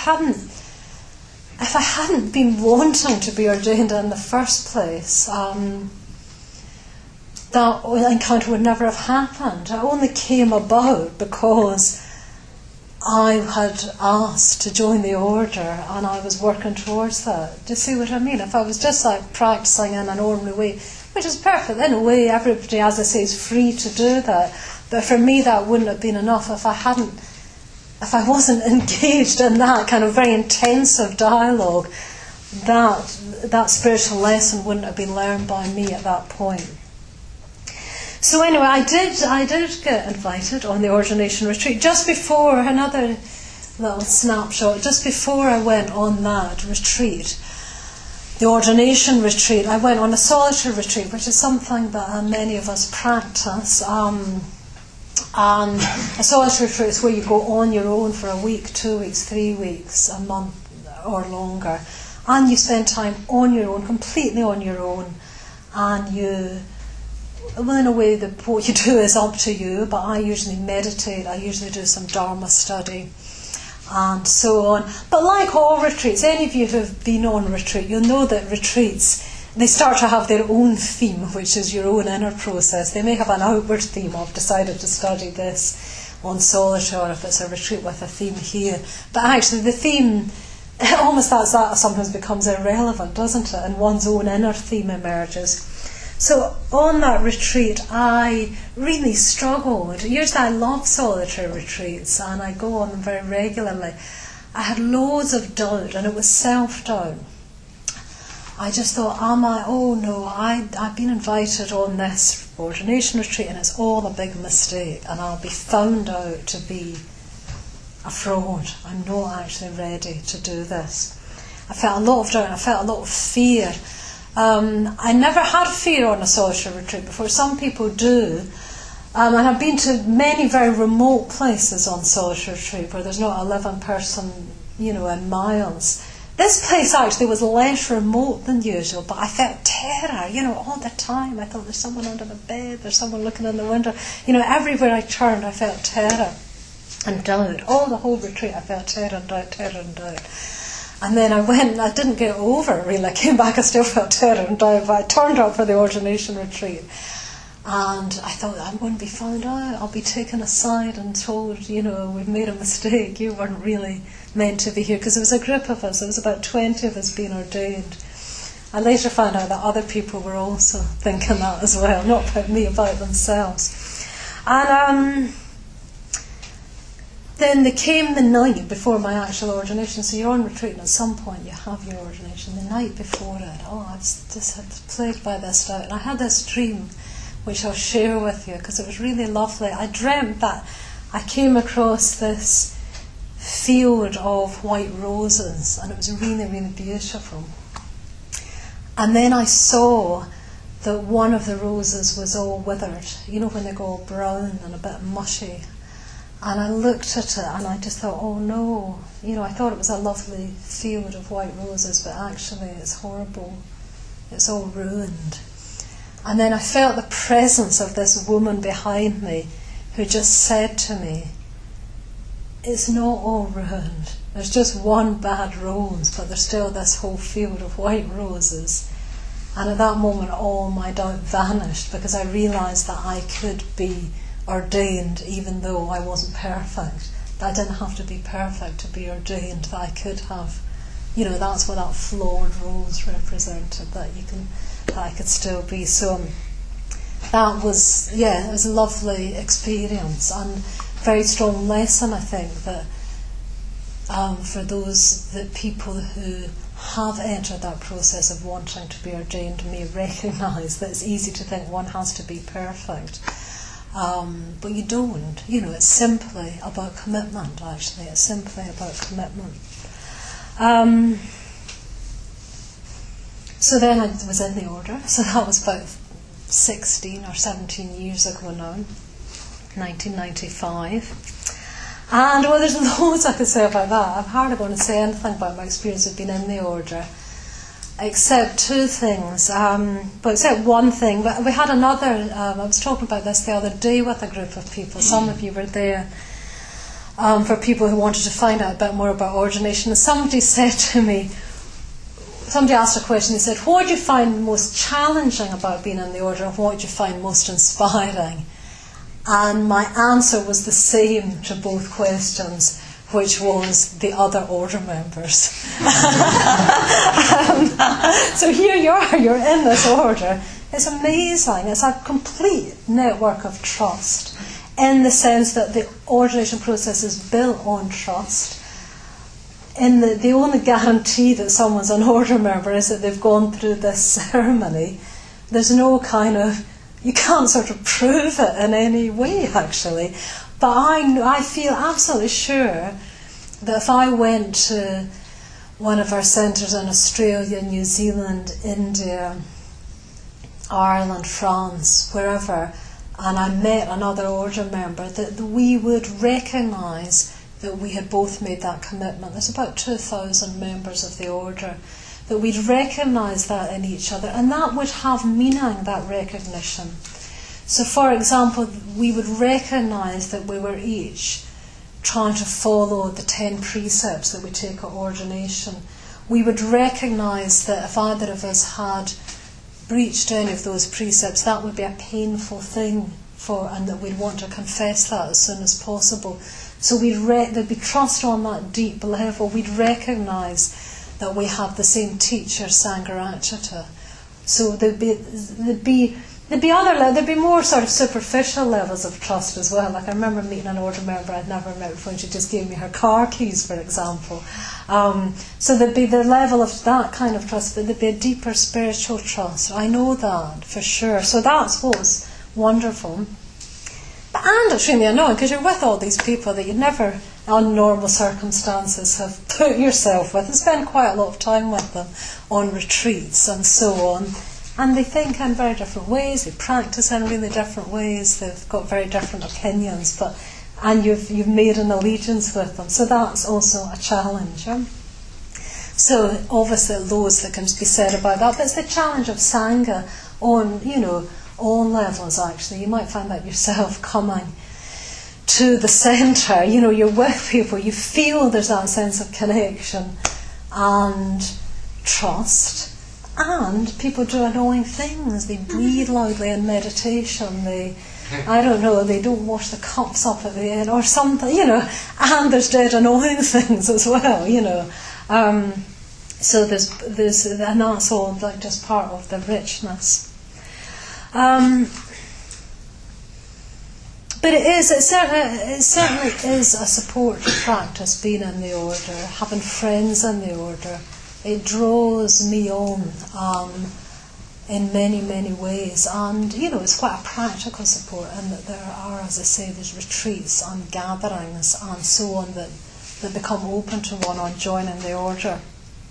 hadn't been wanting to be ordained in the first place, that encounter would never have happened. It only came about because I had asked to join the order, and I was working towards that. Do you see what I mean? If I was just practicing in an ordinary way, which is perfect, in a way, everybody, as I say, is free to do that. But for me, that wouldn't have been enough if I wasn't engaged in that kind of very intensive dialogue. That spiritual lesson wouldn't have been learned by me at that point. So anyway, I did get invited on the ordination retreat just before, another little snapshot, just before I went on that retreat, the ordination retreat, I went on a solitary retreat, which is something that many of us practice. And a solitary retreat is where you go on your own for a week, 2 weeks, 3 weeks, a month or longer, and you spend time on your own, completely on your own, and in a way, what you do is up to you, but I usually meditate, I usually do some Dharma study, and so on. But like all retreats, any of you who have been on retreat, you'll know that retreats, they start to have their own theme, which is your own inner process. They may have an outward theme. I've decided to study this on solitary, or if it's a retreat with a theme here. But actually the theme, almost that sometimes becomes irrelevant, doesn't it? And one's own inner theme emerges. So on that retreat, I really struggled. Usually I love solitary retreats, and I go on them very regularly. I had loads of doubt, and it was self-doubt. I just thought, oh no, I've been invited on this ordination retreat and it's all a big mistake and I'll be found out to be a fraud. I'm not actually ready to do this. I felt a lot of doubt, I felt a lot of fear. I never had fear on a solitary retreat before. Some people do. And I've been to many very remote places on solitary retreat where there's not a living person, in miles. This place actually was less remote than usual, but I felt terror, all the time. I thought there's someone under the bed, there's someone looking in the window. Everywhere I turned I felt terror and doubt. All the whole retreat I felt terror and doubt. And then I went and I didn't get over it really. I came back, I still felt terror and doubt, but I turned up for the ordination retreat. And I thought, I'm going to be found out. I'll be taken aside and told, we've made a mistake. You weren't really meant to be here. Because there was a group of us. There was about 20 of us being ordained. I later found out that other people were also thinking that as well. Not about me, about themselves. And then there came the night before my actual ordination. So you're on retreat and at some point you have your ordination. The night before it, I was just plagued by this doubt. And I had this dream, which I'll share with you because it was really lovely. I dreamt that I came across this field of white roses and it was really, really beautiful. And then I saw that one of the roses was all withered, when they go all brown and a bit mushy. And I looked at it and I just thought, oh no, I thought it was a lovely field of white roses, but actually it's horrible. It's all ruined. And then I felt the presence of this woman behind me who just said to me, it's not all ruined. There's just one bad rose, but there's still this whole field of white roses. And at that moment, all my doubt vanished because I realised that I could be ordained even though I wasn't perfect. That I didn't have to be perfect to be ordained, that I could have, that's what that flawed rose represented, that I could still be. So that was, it was a lovely experience and very strong lesson, I think, that for the people who have entered that process of wanting to be ordained may recognise that it's easy to think one has to be perfect. But you don't. It's simply about commitment, actually. It's simply about commitment. So then I was in the order. So that was about 16 or 17 years ago now, 1995. And there's loads I could say about that. I'm hardly going to say anything about my experience of being in the order, except two things. Except one thing. We had another, I was talking about this the other day with a group of people. Some of you were there for people who wanted to find out a bit more about ordination. And somebody said to me, somebody asked a question, they said, what do you find most challenging about being in the order and what do you find most inspiring? And my answer was the same to both questions, which was the other order members. So here you are, you're in this order. It's amazing. It's a complete network of trust in the sense that the ordination process is built on trust. And the only guarantee that someone's an order member is that they've gone through this ceremony. There's no you can't sort of prove it in any way, actually. But I feel absolutely sure that if I went to one of our centres in Australia, New Zealand, India, Ireland, France, wherever, and I met another order member, that we would recognise that we had both made that commitment. There's about 2,000 members of the order, that we'd recognise that in each other, and that would have meaning, that recognition. So, for example, we would recognise that we were each trying to follow the 10 precepts that we take at ordination. We would recognise that if either of us had breached any of those precepts, that would be a painful thing and that we'd want to confess that as soon as possible. So there'd be trust on that deep level. We'd recognise that we have the same teacher, Sangharakshita. So there'd be there'd be more sort of superficial levels of trust as well. Like I remember meeting an order member I'd never met before, and she just gave me her car keys, for example. So there'd be the level of that kind of trust, but there'd be a deeper spiritual trust. I know that for sure. So that's what's wonderful. And it's really annoying because you're with all these people that you never, on normal circumstances, have put yourself with, and spend quite a lot of time with them on retreats and so on. And they think in very different ways, they practice in really different ways, they've got very different opinions, and you've made an allegiance with them. So that's also a challenge. Yeah? So obviously loads that can be said about that, but it's the challenge of Sangha on, all levels actually. You might find that yourself coming to the centre, you're with people, you feel there's that sense of connection and trust. And people do annoying things. They breathe loudly in meditation. They don't wash the cups up at the end or something, And there's dead annoying things as well, So there's and that's all like just part of the richness. But it certainly is a support to practice being in the order, having friends in the order. It draws me on in many, many ways. And, it's quite a practical support in that there are, as I say, there's retreats and gatherings and so on that become open to one on joining the order.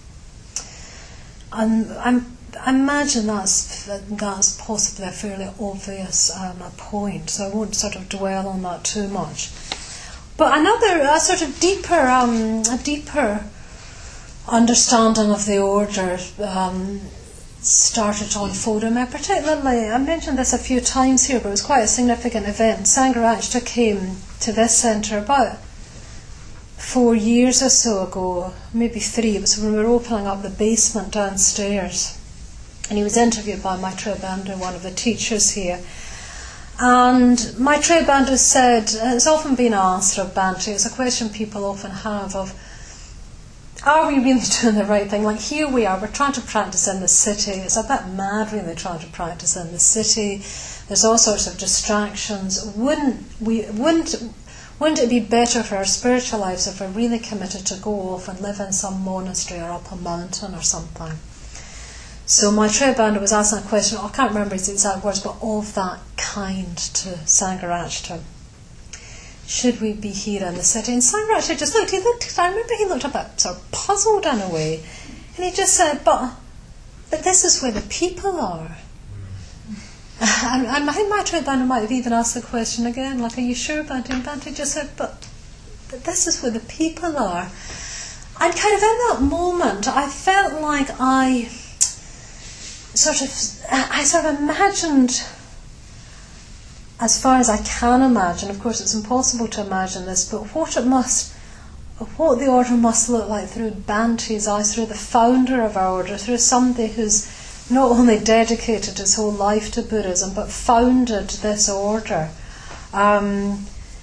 And I imagine that's possibly a fairly obvious point, so I won't sort of dwell on that too much. But a sort of deeper understanding of the order started to unfold in me. Particularly, I mentioned this a few times here, but it was quite a significant event. Sangharakshita came to this centre about 4 years or so ago, maybe 3. It was when we were opening up the basement downstairs. And he was interviewed by Maitreya Bandhu, one of the teachers here. And Maitreya Bandhu said, it's often been asked of Bhante, it's a question people often have of, are we really doing the right thing? Like here we are, we're trying to practice in the city. It's a bit mad really trying to practice in the city. There's all sorts of distractions. Wouldn't it be better for our spiritual lives if we're really committed to go off and live in some monastery or up a mountain or something? So Maitreya Bandhu was asking a question, I can't remember his exact words, but of that kind to Sangharakshita. Should we be here in the city? And Sangharakshita just looked, I remember he looked a bit sort of puzzled in a way. And he just said, but this is where the people are. And I think Maitreya Bandhu might have even asked the question again, like, are you sure, Bhante? And Bhante just said, but this is where the people are. And kind of in that moment, I felt like I sort of imagined, as far as I can imagine, of course it's impossible to imagine this, but what the order must look like through Bhante's eyes, through the founder of our order, through somebody who's not only dedicated his whole life to Buddhism, but founded this order. And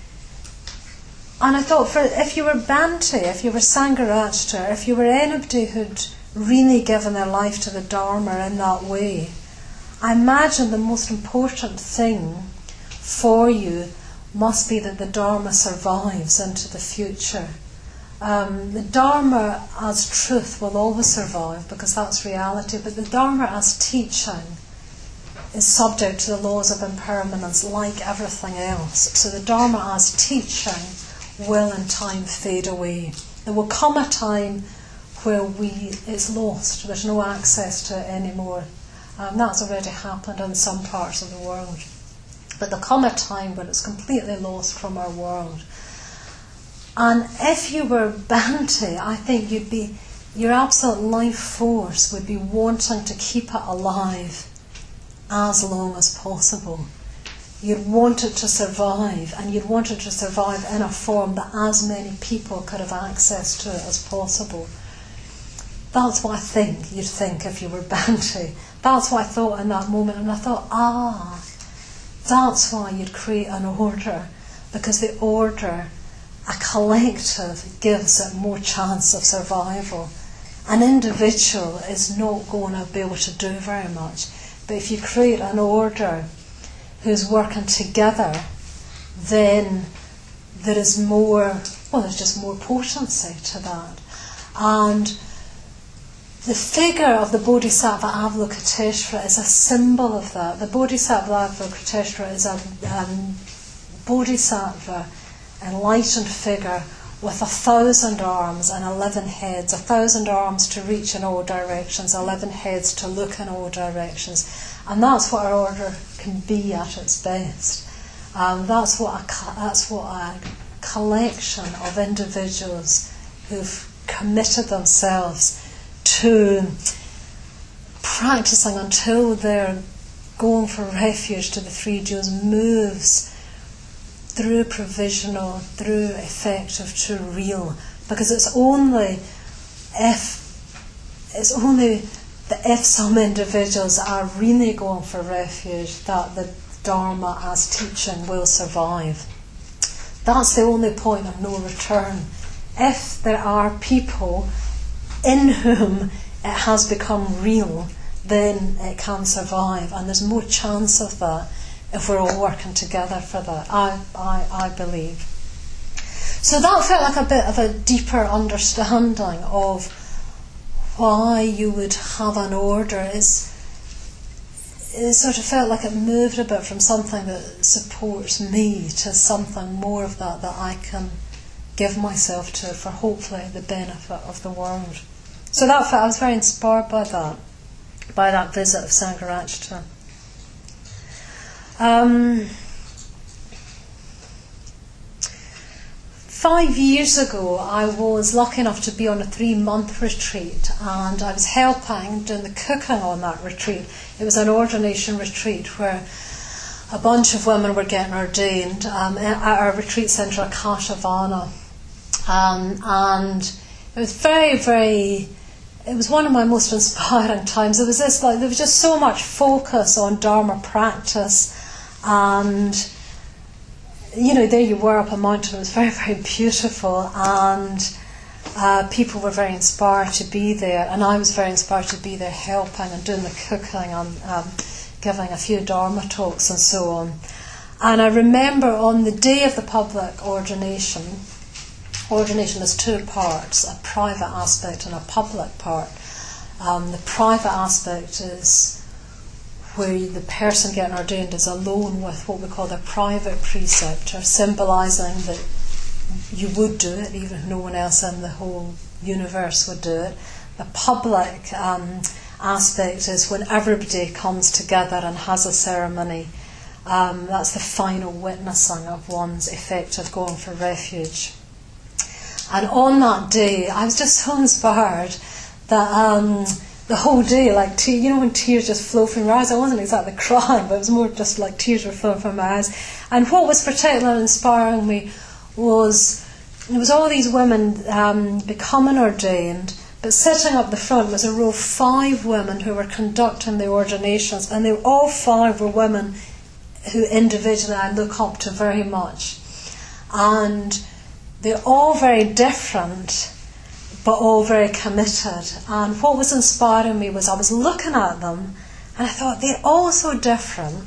I thought, if you were Bhante, if you were Sangharakshita, if you were anybody who'd really given their life to the Dharma in that way, I imagine the most important thing for you must be that the Dharma survives into the future. The Dharma as truth will always survive because that's reality, but the Dharma as teaching is subject to the laws of impermanence like everything else. So the Dharma as teaching will in time fade away. There will come a time where it's lost, there's no access to it anymore. That's already happened in some parts of the world. But there'll come a time when it's completely lost from our world. And if you were Bhante, I think your absolute life force would be wanting to keep it alive as long as possible. You'd want it to survive, and you'd want it to survive in a form that as many people could have access to it as possible. That's what I think you'd think if you were Bhante. That's what I thought in that moment, and I thought, that's why you'd create an order, because the order, a collective, gives it more chance of survival. An individual is not going to be able to do very much. But if you create an order who's working together, then there is more, there's just more potency to that. And the figure of the Bodhisattva Avalokiteshvara is a symbol of that. The Bodhisattva Avalokiteshvara is a bodhisattva, enlightened figure with 1,000 arms and 11 heads. 1,000 arms to reach in all directions, 11 heads to look in all directions. And that's what our order can be at its best. That's what a collection of individuals who've committed themselves to practicing until they're going for refuge to the three jewels moves through provisional, through effective to real. Because it's only if some individuals are really going for refuge that the Dharma as teaching will survive. That's the only point of no return. If there are people in whom it has become real, then it can survive, and there's more chance of that if we're all working together for that, I believe. So that felt like a bit of a deeper understanding of why you would have an order. It sort of felt like it moved a bit from something that supports me to something more of that I can give myself to for hopefully the benefit of the world. So that felt, I was very inspired by that visit of Sangharakshita. 5 years ago, I was lucky enough to be on a 3-month retreat, and I was helping doing the cooking on that retreat. It was an ordination retreat where a bunch of women were getting ordained at our retreat centre at Kashavana, and it was very, very. It was one of my most inspiring times. There was just so much focus on Dharma practice, and there you were up a mountain. It was very, very beautiful, and people were very inspired to be there, and I was very inspired to be there helping and doing the cooking and giving a few Dharma talks and so on. And I remember on the day of the public ordination has 2 parts, a private aspect and a public part. The private aspect is where the person getting ordained is alone with what we call the private preceptor, symbolising that you would do it even if no one else in the whole universe would do it. The public aspect is when everybody comes together and has a ceremony. That's the final witnessing of one's effective going for refuge. And on that day, I was just so inspired that the whole day, when tears just flow from your eyes, I wasn't exactly crying, but it was more just like tears were flowing from my eyes. And what was particularly inspiring me was there was all these women becoming ordained, but sitting up the front was a row of 5 women who were conducting the ordinations, and all 5 were women who individually I look up to very much. And they're all very different, but all very committed. And what was inspiring me was I was looking at them and I thought, they're all so different,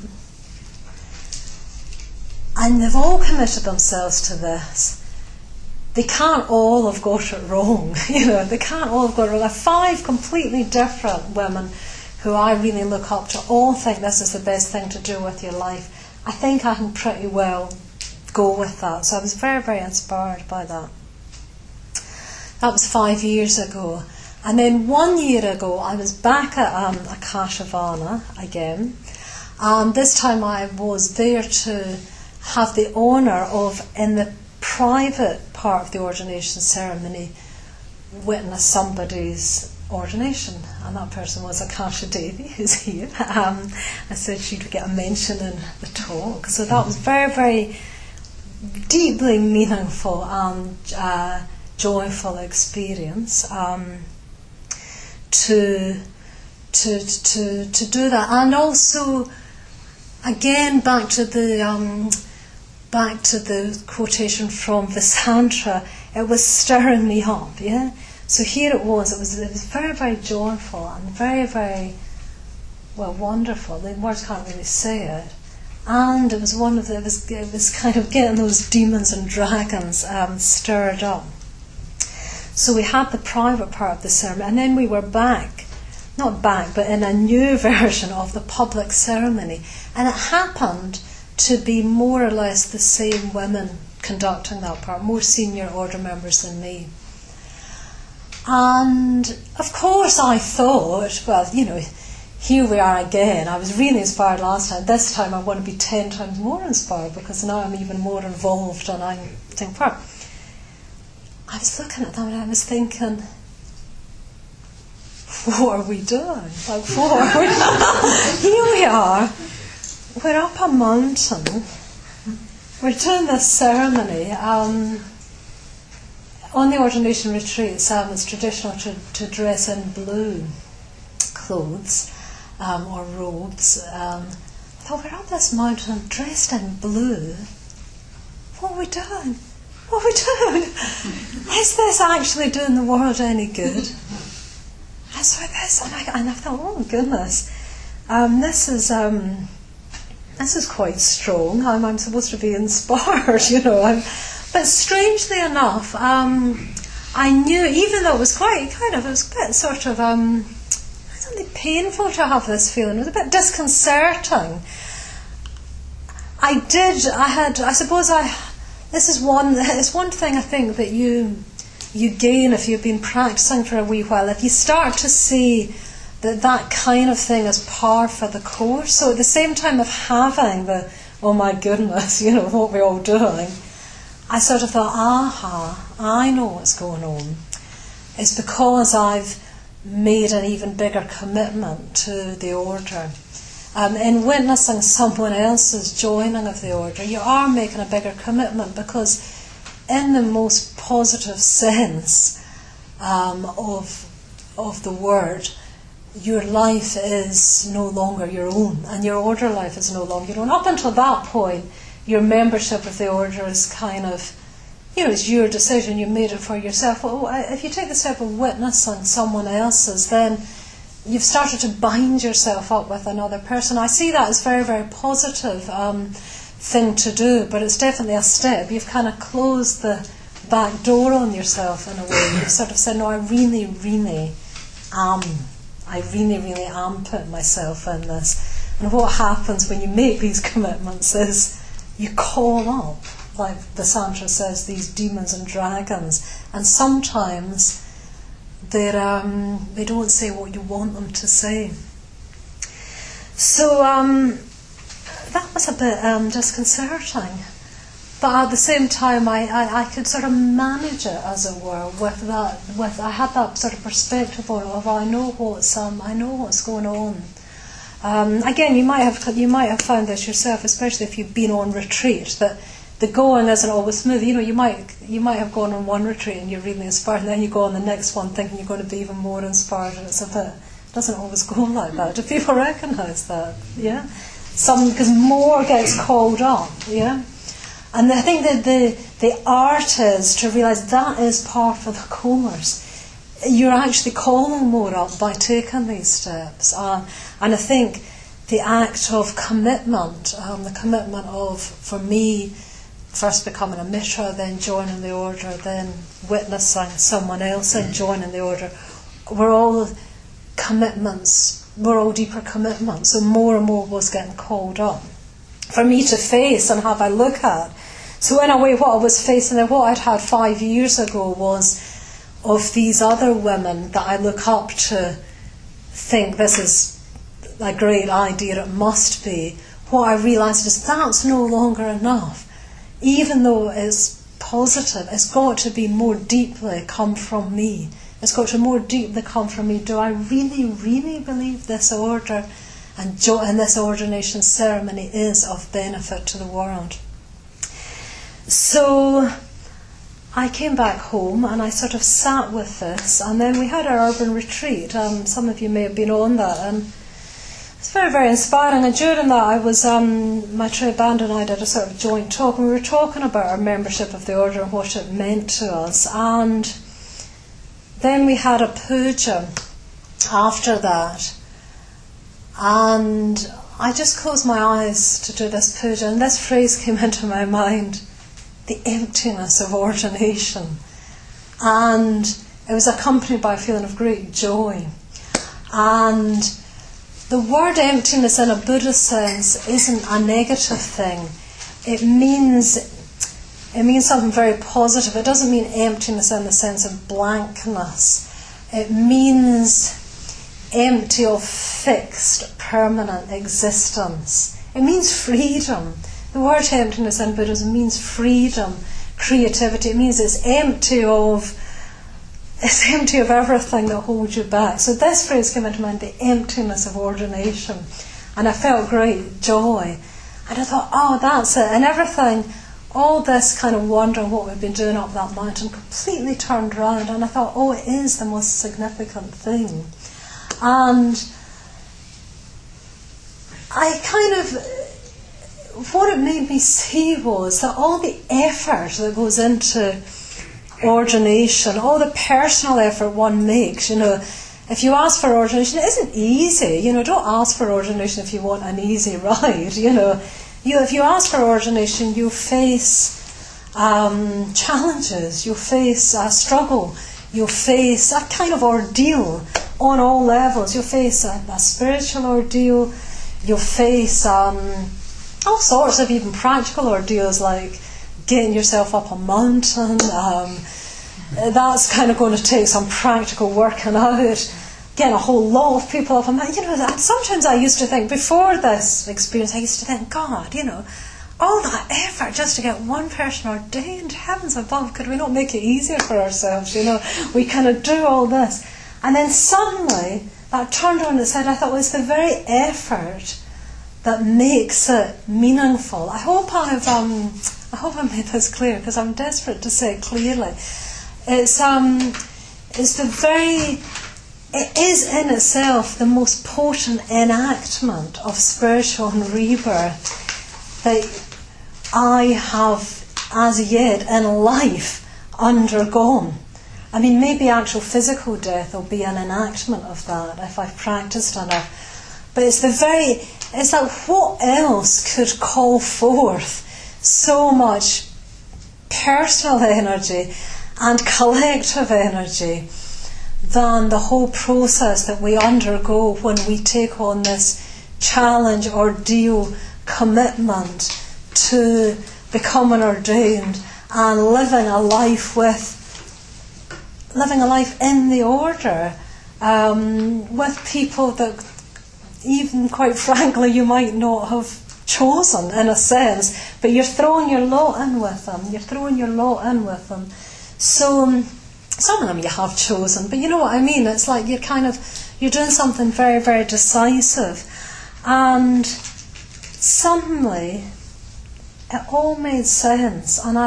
and they've all committed themselves to this. They can't all have got it wrong. They can't all have got it wrong. There are 5 completely different women who I really look up to, all think this is the best thing to do with your life. I think I can pretty well go with that. So I was very, very inspired by that. That was 5 years ago. And then 1 year ago, I was back at Akashavana again. This time I was there to have the honour of, in the private part of the ordination ceremony, witness somebody's ordination. And that person was Akasha Devi, who's here. I said she'd get a mention in the talk. So that was very, very deeply meaningful and joyful experience to do that. And also, again, back to the quotation from Visantra, it was stirring me up. So here it was very, very joyful and very, very wonderful. The words can't really say it. And it was it was kind of getting those demons and dragons stirred up. So we had the private part of the ceremony, and then we were not back, but in a new version of the public ceremony. And it happened to be more or less the same women conducting that part, more senior order members than me. And of course I thought, well, here we are again. I was really inspired last time. This time I want to be 10 times more inspired, because now I'm even more involved and I'm taking part. I was looking at them and I was thinking, what are we doing? Like, what are we doing? Here we are. We're up a mountain. We're doing this ceremony. On the ordination retreats, it's traditional to dress in blue clothes or robes. I thought, we're up this mountain dressed in blue. What are we doing? What are we doing? Is this actually doing the world any good? I saw this and I thought, oh goodness, this is quite strong. I'm supposed to be inspired, But strangely enough, I knew, even though it was it was a bit sort of, painful to have this feeling. It was a bit disconcerting. It's one thing I think that you gain if you've been practicing for a wee while, if you start to see that kind of thing is par for the course. So at the same time of having the, oh my goodness, what we're all doing, I sort of thought, I know what's going on. It's because I've made an even bigger commitment to the order. In witnessing someone else's joining of the order, you are making a bigger commitment, because in the most positive sense of the word, your life is no longer your own, and your order life is no longer your own. Up until that point, your membership of the order is kind of, it's your decision, you made it for yourself. Well, if you take the step of witnessing someone else's, then you've started to bind yourself up with another person. I see that as very, very positive thing to do, but it's definitely a step. You've kind of closed the back door on yourself in a way. You've sort of said, no, I really, really am putting myself in this. And what happens when you make these commitments is you call up, like the Santra says, these demons and dragons, and sometimes they don't say what you want them to say. So that was a bit disconcerting. But at the same time, I could sort of manage it, as it were, I had that sort of perspective of I know what's going on. Again, you might have found this yourself, especially if you've been on retreat, that the going isn't always smooth. You might have gone on one retreat and you're really inspired, and then you go on the next one thinking you're going to be even more inspired, and it doesn't always go like that. Do people recognise that? Yeah, because more gets called up. Yeah. And I think that the art is to realise that is part of the course. You're actually calling more up by taking these steps. And I think the act of commitment, the commitment of, for me, first becoming a mitra, then joining the order, then witnessing someone else and joining the order, we're all commitments, we're all deeper commitments. So more and more was getting called up for me to face and have a look at. So in a way, what I was facing and what I'd had 5 years ago was of these other women that I look up to, think this is a great idea, it must be. What I realised is that's no longer enough. Even though it's positive, it's got to be more deeply come from me. It's got to more deeply come from me. Do I really, really believe this order and this ordination ceremony is of benefit to the world? So I came back home and I sort of sat with this, and then we had our urban retreat. Some of you may have been on that, and it's very, very inspiring. And during that, I was my trade band and I did a sort of joint talk, and we were talking about our membership of the order and what it meant to us. And then we had a puja after that, And I just closed my eyes to do this puja, and this phrase came into my mind: the emptiness of ordination. And it was accompanied by a feeling of great joy. And the word emptiness in a Buddhist sense isn't a negative thing. It means something very positive. It doesn't mean emptiness in the sense of blankness. It means empty of fixed, permanent existence. It means freedom. The word emptiness in Buddhism means freedom, creativity. It means it's empty of everything that holds you back. So this phrase came into mind: the emptiness of ordination. And I felt great joy. And I thought, oh, that's it. And everything, all this kind of wondering what we've been doing up that mountain, completely turned around. And I thought, oh, it is the most significant thing. And what it made me see was that all the effort that goes into ordination, all the personal effort one makes, if you ask for ordination, it isn't easy. Don't ask for ordination if you want an easy ride. If you ask for ordination, you face challenges, you face a struggle, you face a kind of ordeal on all levels. You face a spiritual ordeal, you face all sorts of even practical ordeals, like getting yourself up a mountain. That's kind of going to take some practical working out. Getting a whole lot of people up a mountain. Sometimes I used to think, before this experience, I used to think, God, all that effort just to get one person ordained, heavens above, could we not make it easier for ourselves? We kind of do all this. And then suddenly, that turned on its head. I thought, well, it's the very effort that makes it meaningful. I hope I've made this clear, because I'm desperate to say it clearly. It is in itself the most potent enactment of spiritual rebirth that I have as yet in life undergone. I mean, maybe actual physical death will be an enactment of that if I've practiced enough. But it's like, what else could call forth so much personal energy and collective energy than the whole process that we undergo when we take on this challenge, ordeal, commitment to becoming ordained and living a life in the order, with people that even, quite frankly, you might not have chosen in a sense, but you're throwing your lot in with them. So some of them you have chosen, but you know what I mean. It's like you're doing something very, very decisive, and suddenly it all made sense, and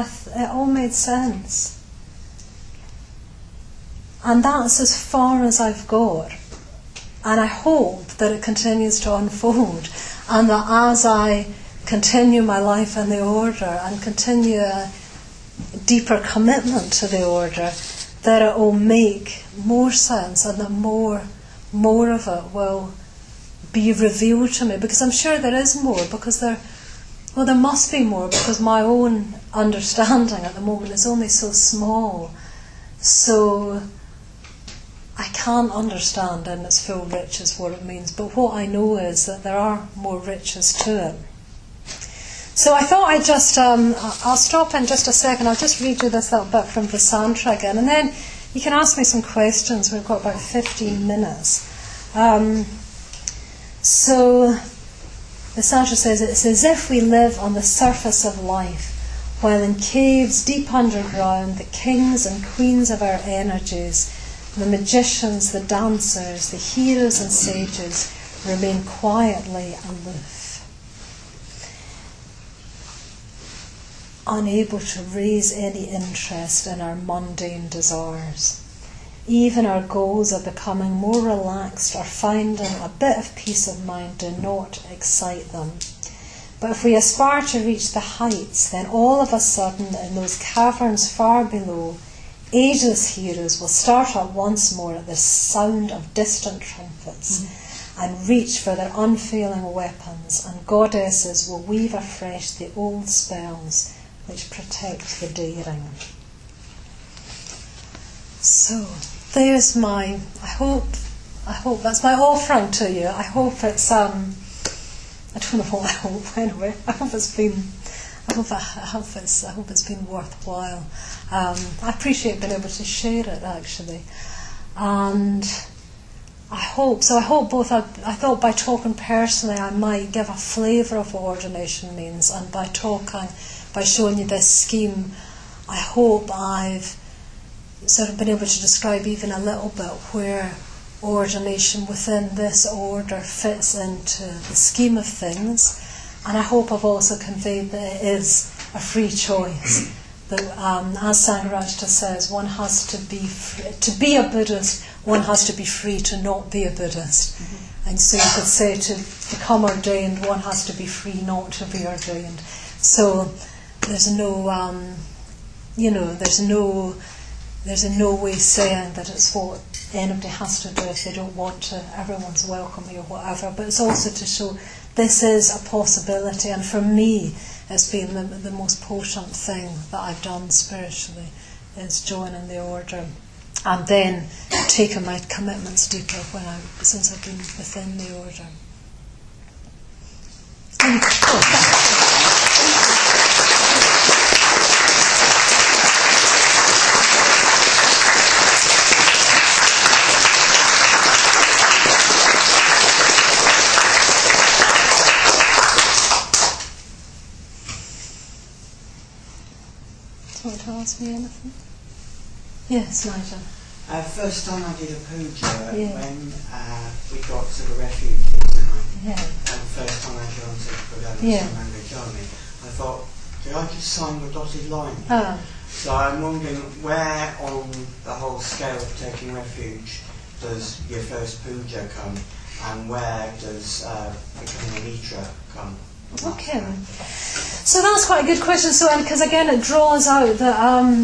and that's as far as I've got. And I hope that it continues to unfold, and that as I continue my life in the order and continue a deeper commitment to the order, that it will make more sense, and that more of it will be revealed to me. Because I'm sure there is more, because there must be more, because my own understanding at the moment is only so small. So I can't understand in its full riches what it means, but what I know is that there are more riches to it. So I thought I'd just, I'll stop in just a second. I'll just read you this little bit from Vasantra again, and then you can ask me some questions. We've got about 15 minutes. So Vasantra says, it's as if we live on the surface of life, while in caves deep underground, the kings and queens of our energies, the magicians, the dancers, the heroes and sages, remain quietly aloof, unable to raise any interest in our mundane desires. Even our goals of becoming more relaxed or finding a bit of peace of mind do not excite them. But if we aspire to reach the heights, then all of a sudden, in those caverns far below, ageless heroes will start up once more at the sound of distant trumpets, and reach for their unfailing weapons, and goddesses will weave afresh the old spells which protect the daring. So, there's my, I hope that's my offering to you. I hope it's, I don't know what I hope anyway. I hope it's been worthwhile. I appreciate being able to share it actually. And I hope both, I thought by talking personally I might give a flavour of what ordination means, and by showing you this scheme, I hope I've sort of been able to describe even a little bit where ordination within this order fits into the scheme of things. And I hope I've also conveyed that it is a free choice. That, as Sangharakshita says, one has to be free. To be a Buddhist, one has to be free to not be a Buddhist. Mm-hmm. And so you could say to become ordained, one has to be free not to be ordained. So there's no, there's no way saying that it's what anybody has to do if they don't want to. Everyone's welcome or whatever. But it's also to show this is a possibility, and for me it's been the most potent thing that I've done spiritually, is joining the order and then taking my commitments deeper since I've been within the order. Do you want to ask me anything? Yes, Nigel. First time I did a puja, Yeah. when we got to the refuge, Yeah. and the first time I joined the Buddha Yeah. Journey, I thought, did I just sign the dotted line? Ah. So I'm wondering, where on the whole scale of taking refuge does your first puja come, and where does becoming a mitra come? Okay. So that's quite a good question. So, because again, it draws out that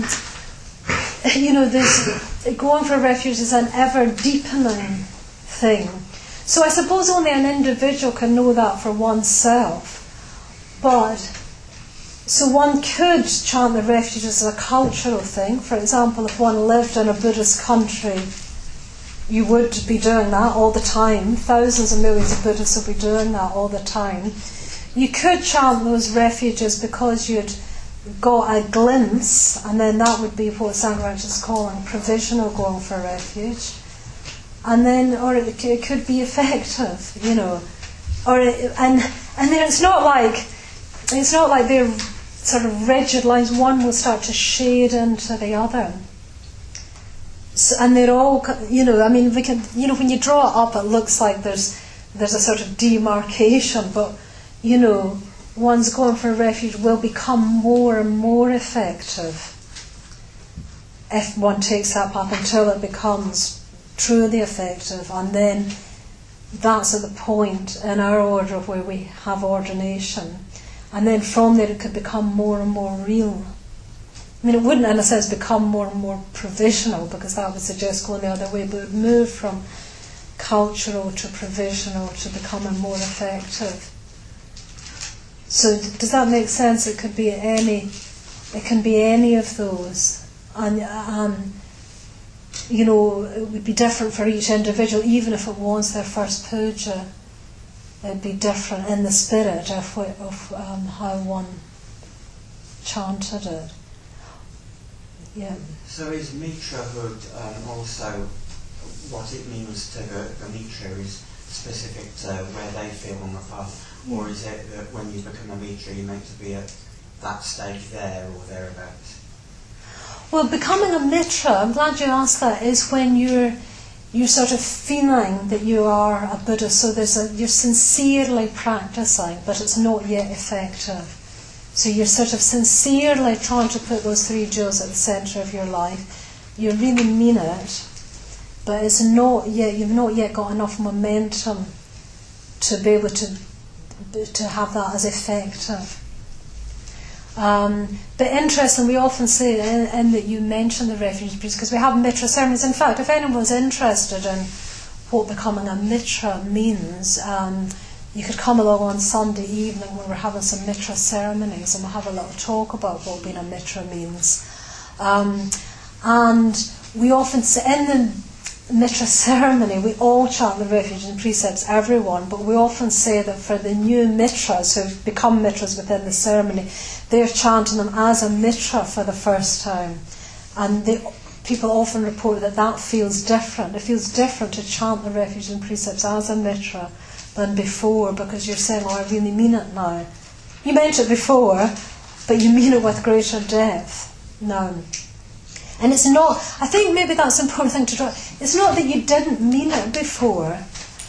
there's going for refuge is an ever deepening thing. So I suppose only an individual can know that for oneself. But so one could chant the refuge as a cultural thing. For example, if one lived in a Buddhist country, you would be doing that all the time. Thousands of millions of Buddhists will be doing that all the time. You could chant those refuges because you'd got a glimpse, and then that would be what Sangharakshita is calling provisional going for refuge. And then, or it could be effective, and then it's not like they're sort of rigid lines. One will start to shade into the other. So, and they're all, we can, when you draw it up, it looks like there's a sort of demarcation, but one's going for refuge will become more and more effective if one takes that path until it becomes truly effective, and then that's at the point in our order where we have ordination, and then from there it could become more and more real. It wouldn't in a sense become more and more provisional, because that would suggest going the other way, but it would move from cultural to provisional to becoming more effective. So does that make sense? It can be any of those, and it would be different for each individual. Even if it was their first puja, it'd be different in the spirit of how one chanted it. Yeah. So is mitrahood also what it means to the mitra is specific to where they feel on the path? Or is it that when you become a mitra, you're meant to be at that stage there or thereabouts? Well, becoming a mitra, I'm glad you asked that, is when you're sort of feeling that you are a Buddhist. So you're sincerely practicing, but it's not yet effective. So you're sort of sincerely trying to put those three jewels at the centre of your life. You really mean it, but it's not yet. You've not yet got enough momentum to be able to have that as effective. But interesting, we often say in that you mention the refuge because we have mitra ceremonies. In fact, if anyone's interested in what becoming a mitra means. You could come along on Sunday evening when we're having some mitra ceremonies, and we'll have a little talk about what being a mitra means. And we often say in the mitra ceremony, we all chant the refuge and precepts, everyone, but we often say that for the new mitras who've become mitras within the ceremony, they're chanting them as a mitra for the first time. And people often report that that feels different. It feels different to chant the refuge and precepts as a mitra than before, because you're saying, oh, I really mean it now. You meant it before, but you mean it with greater depth now. And it's not, I think maybe that's an important thing to draw. It's not that you didn't mean it before,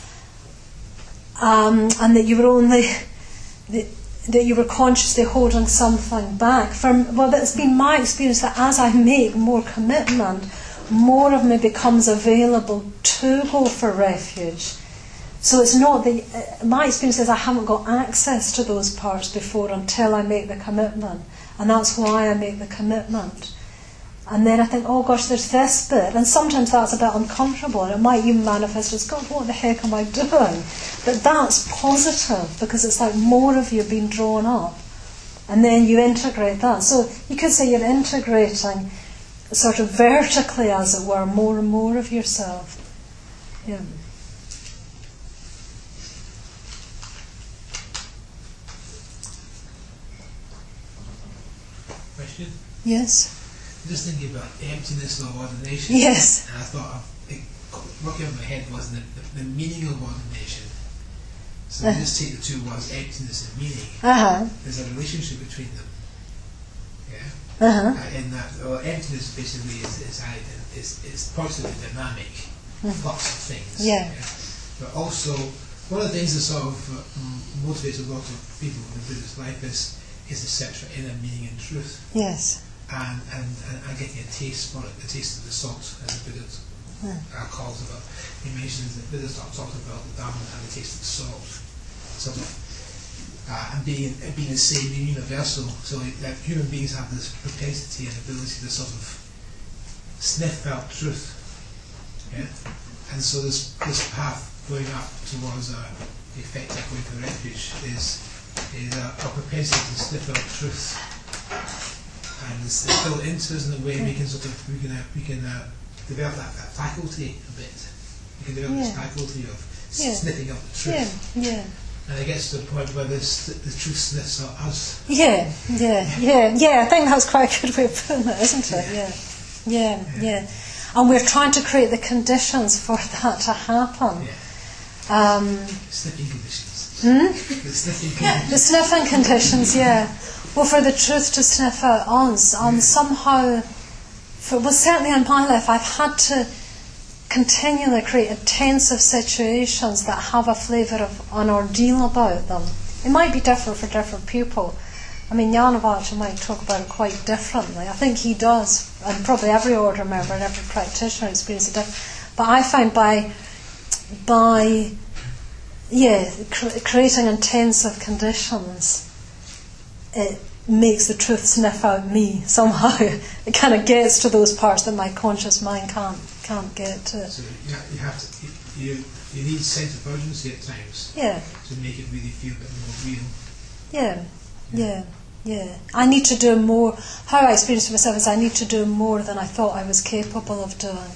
and that you were only, that you were consciously holding something back. Well, it's been my experience that as I make more commitment, more of me becomes available to go for refuge. So it's not that, my experience is I haven't got access to those parts before until I make the commitment. And that's why I make the commitment. And then I think, oh gosh, there's this bit. And sometimes that's a bit uncomfortable. And it might even manifest as, God, what the heck am I doing? But that's positive, because it's like more of you being drawn up. And then you integrate that. So you could say you're integrating sort of vertically, as it were, more and more of yourself. Yeah. Question? Yes. Just thinking about emptiness of ordination. Yes. And I thought, working in my head was the meaning of ordination. So we just take the two words, emptiness and meaning. There's a relationship between them. Yeah. In that, emptiness basically is positive and dynamic, lots of things. Yeah. But also, one of the things that sort of motivates a lot of people in the Buddhist life is the search for inner meaning and truth. Yes. And getting a taste for it, the taste of the salt, as the Buddha calls about. He mentions that Buddha talks about the Dhamma and the taste of the salt, sort of, and being the same, being universal. So that human beings have this propensity and ability to sort of sniff out truth. Yeah, and so this path going up towards the effect of going for refuge is a propensity to sniff out truth. And it's built into us in a way we can develop that faculty a bit. We can develop this faculty of sniffing out the truth. Yeah. And it gets to the point where the truth sniffs out us. Yeah. I think that's quite a good way of putting it, isn't it? Yeah. And we're trying to create the conditions for that to happen. Yeah. Sniffing conditions. The sniffing conditions. The sniffing conditions, yeah. Well, for the truth to sniff out us, somehow, certainly in my life, I've had to continually create intensive situations that have a flavour of an ordeal about them. It might be different for different people. I mean, Yanavacha might talk about it quite differently. I think he does, and probably every order member and every practitioner experiences it different. But I find by creating intensive conditions, it makes the truth sniff out me somehow. It kind of gets to those parts that my conscious mind can't get to. So you need sense of urgency at times. Yeah. To make it really feel a bit more real. Yeah. I need to do more. How I experience it myself is I need to do more than I thought I was capable of doing.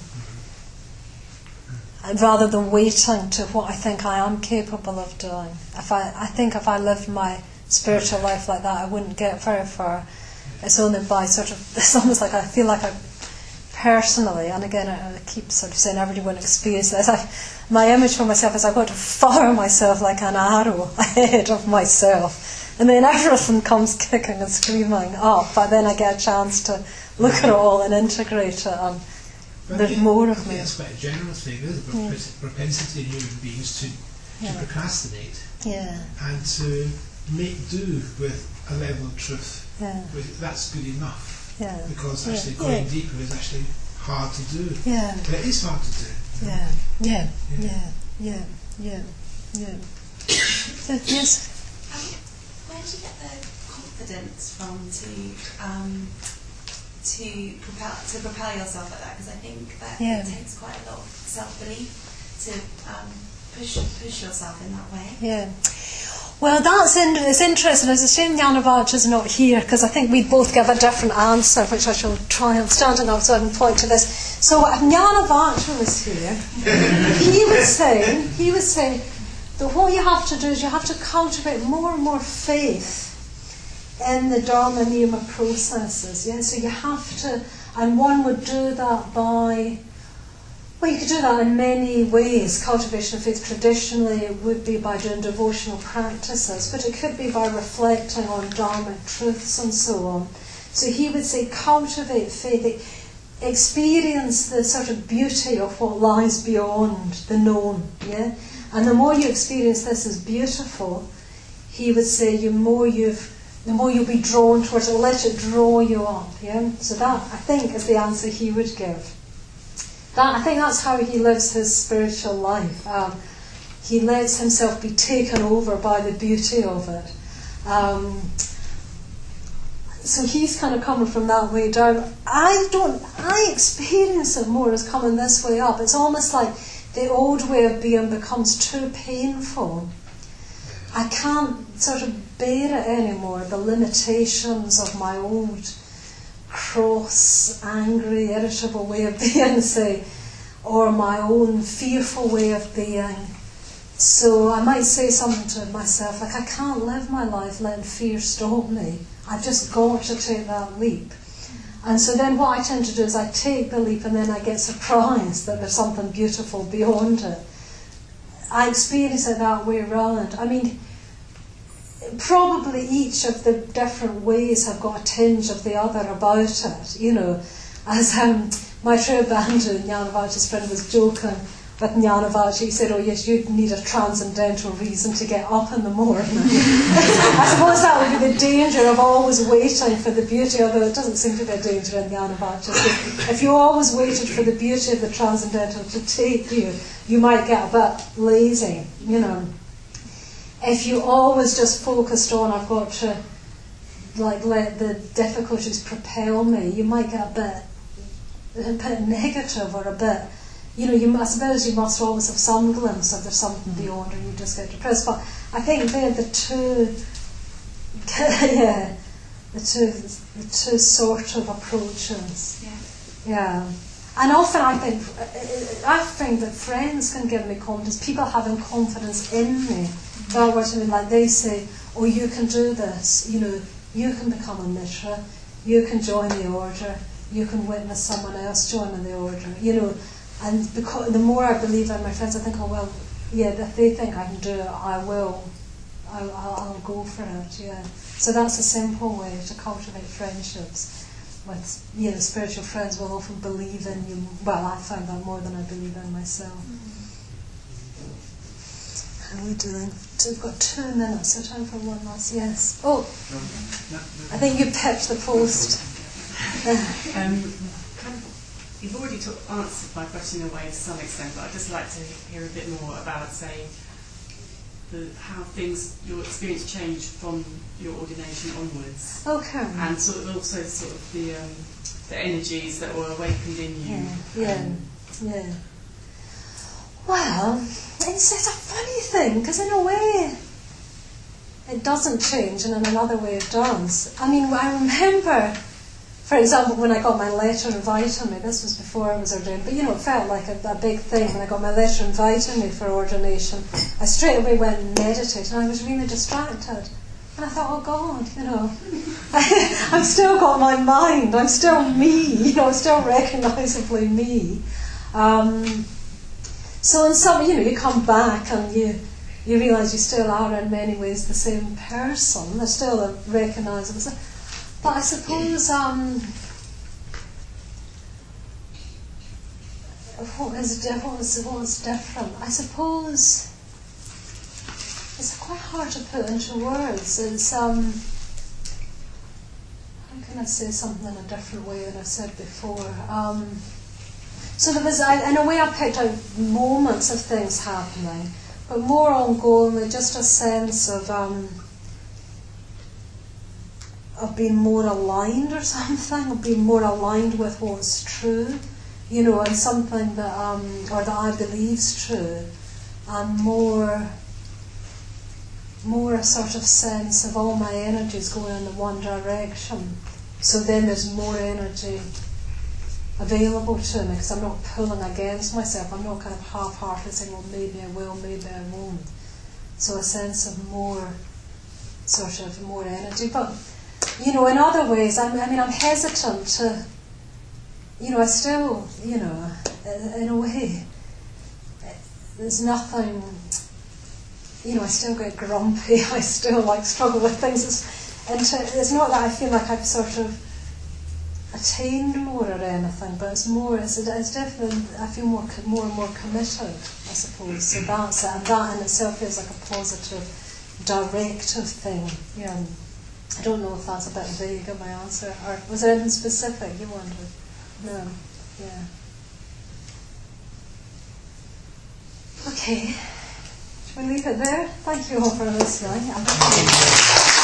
And rather than waiting to what I think I am capable of doing. I think if I lived my spiritual life like that, I wouldn't get very far. It's only by it's almost like I feel like I personally, and again I keep sort of saying everybody wouldn't experience this, my image for myself is I've got to fire myself like an arrow ahead of myself, and then everything comes kicking and screaming up, but then I get a chance to look at it all and integrate it, and there's more of me. That's quite a generous thing. There's a propensity in human beings to procrastinate and to make do with a level of truth. That's good enough. Because actually going deeper is actually hard to do. But it is hard to do. Yes. Where do you get the confidence from to propel yourself like that? Because I think that it takes quite a lot of self-belief to push yourself in that way? Yeah. Well, it's interesting. It's a shame Jana Varch is not here, because I think we'd both give a different answer, which I shall try. I'm standing up so I can point to this. So if Jana Varch was here, he would say that what you have to do is you have to cultivate more and more faith in the Dharma Niyama processes. Yeah? So you have to, and one would do that by, well, you could do that in many ways. Cultivation of faith traditionally it would be by doing devotional practices, but it could be by reflecting on Dharmic truths and so on. So he would say cultivate faith, experience the sort of beauty of what lies beyond the known. Yeah? And the more you experience this as beautiful, he would say the more you'll be drawn towards it, let it draw you up. Yeah? So that, I think, is the answer he would give. I think that's how he lives his spiritual life. He lets himself be taken over by the beauty of it. So he's kind of coming from that way down. I experience it more as coming this way up. It's almost like the old way of being becomes too painful. I can't sort of bear it anymore, the limitations of my old cross, angry, irritable way of being, say, or my own fearful way of being. So I might say something to myself like, I can't live my life letting fear stop me. I've just got to take that leap. And so then what I tend to do is I take the leap and then I get surprised that there's something beautiful beyond it. I experience it that way around. I mean, probably each of the different ways have got a tinge of the other about it, you know. As Maitreya Bandhu, Jnana Varch's friend, was joking with Jnana Varch. He said, oh yes, you need a transcendental reason to get up in the morning. I suppose that would be the danger of always waiting for the beauty, although it doesn't seem to be a danger in Jnana Varch. If you always waited for the beauty of the transcendental to take you, you might get a bit lazy, you know. If you always just focused on, I've got to let the difficulties propel me, you might get a bit negative or a bit, you know, I suppose you must always have some glimpse of there's something beyond, or you just get depressed. But I think they're the two, the two sort of approaches. Yeah. And often I think that friends can give me confidence, people having confidence in me. That what I mean, like they say, oh, you can do this, you know, you can become a mitra, you can join the order, you can witness someone else joining the order, you know. And because the more I believe in my friends, I think, oh well, yeah, if they think I can do it, I will. I'll go for it, yeah. So that's a simple way to cultivate friendships with, you know, spiritual friends will often believe in you. Well, I found that more than I believe in myself. How are we doing? We've got 2 minutes, so time for one last. Yes. Oh, I think you picked the post. You've already answered my question in a way to some extent, but I'd just like to hear a bit more about, say, how your experience changed from your ordination onwards. Okay. And also the energies that were awakened in you. Yeah. Well, it's a funny thing, because in a way it doesn't change, and in another way it does. I mean, I remember, for example, when I got my letter inviting me, this was before I was ordained, but you know, it felt like a big thing when I got my letter inviting me for ordination. I straight away went and meditated, and I was really distracted. And I thought, oh God, you know, I've still got my mind, I'm still me, you know, I'm still recognisably me. So in some, you know, you come back and you realise you still are in many ways the same person. There's still a recognisable. But I suppose what's different? I suppose it's quite hard to put into words. It's how can I say something in a different way than I said before? So there was, in a way, I picked out moments of things happening, but more ongoingly, just a sense of being more aligned or something, of being more aligned with what's true. and something that or that I believe's true, and more a sort of sense of all my energies going in the one direction. So then there's more energy available to me, because I'm not pulling against myself. I'm not kind of half-heartedly saying, well, maybe I will, maybe I won't. So a sense of more energy. But, in other ways, I'm hesitant to, I still, in a way, there's nothing, I still get grumpy, I still struggle with things. It's not that I feel like I've sort of attained more or anything, but it's definitely, I feel more and more committed, I suppose. So that's it, and that in itself is like a positive, directive thing. Yeah. I don't know if that's a bit vague in my answer, or was there anything specific you wanted? No. Yeah. Okay. Shall we leave it there? Thank you all for listening.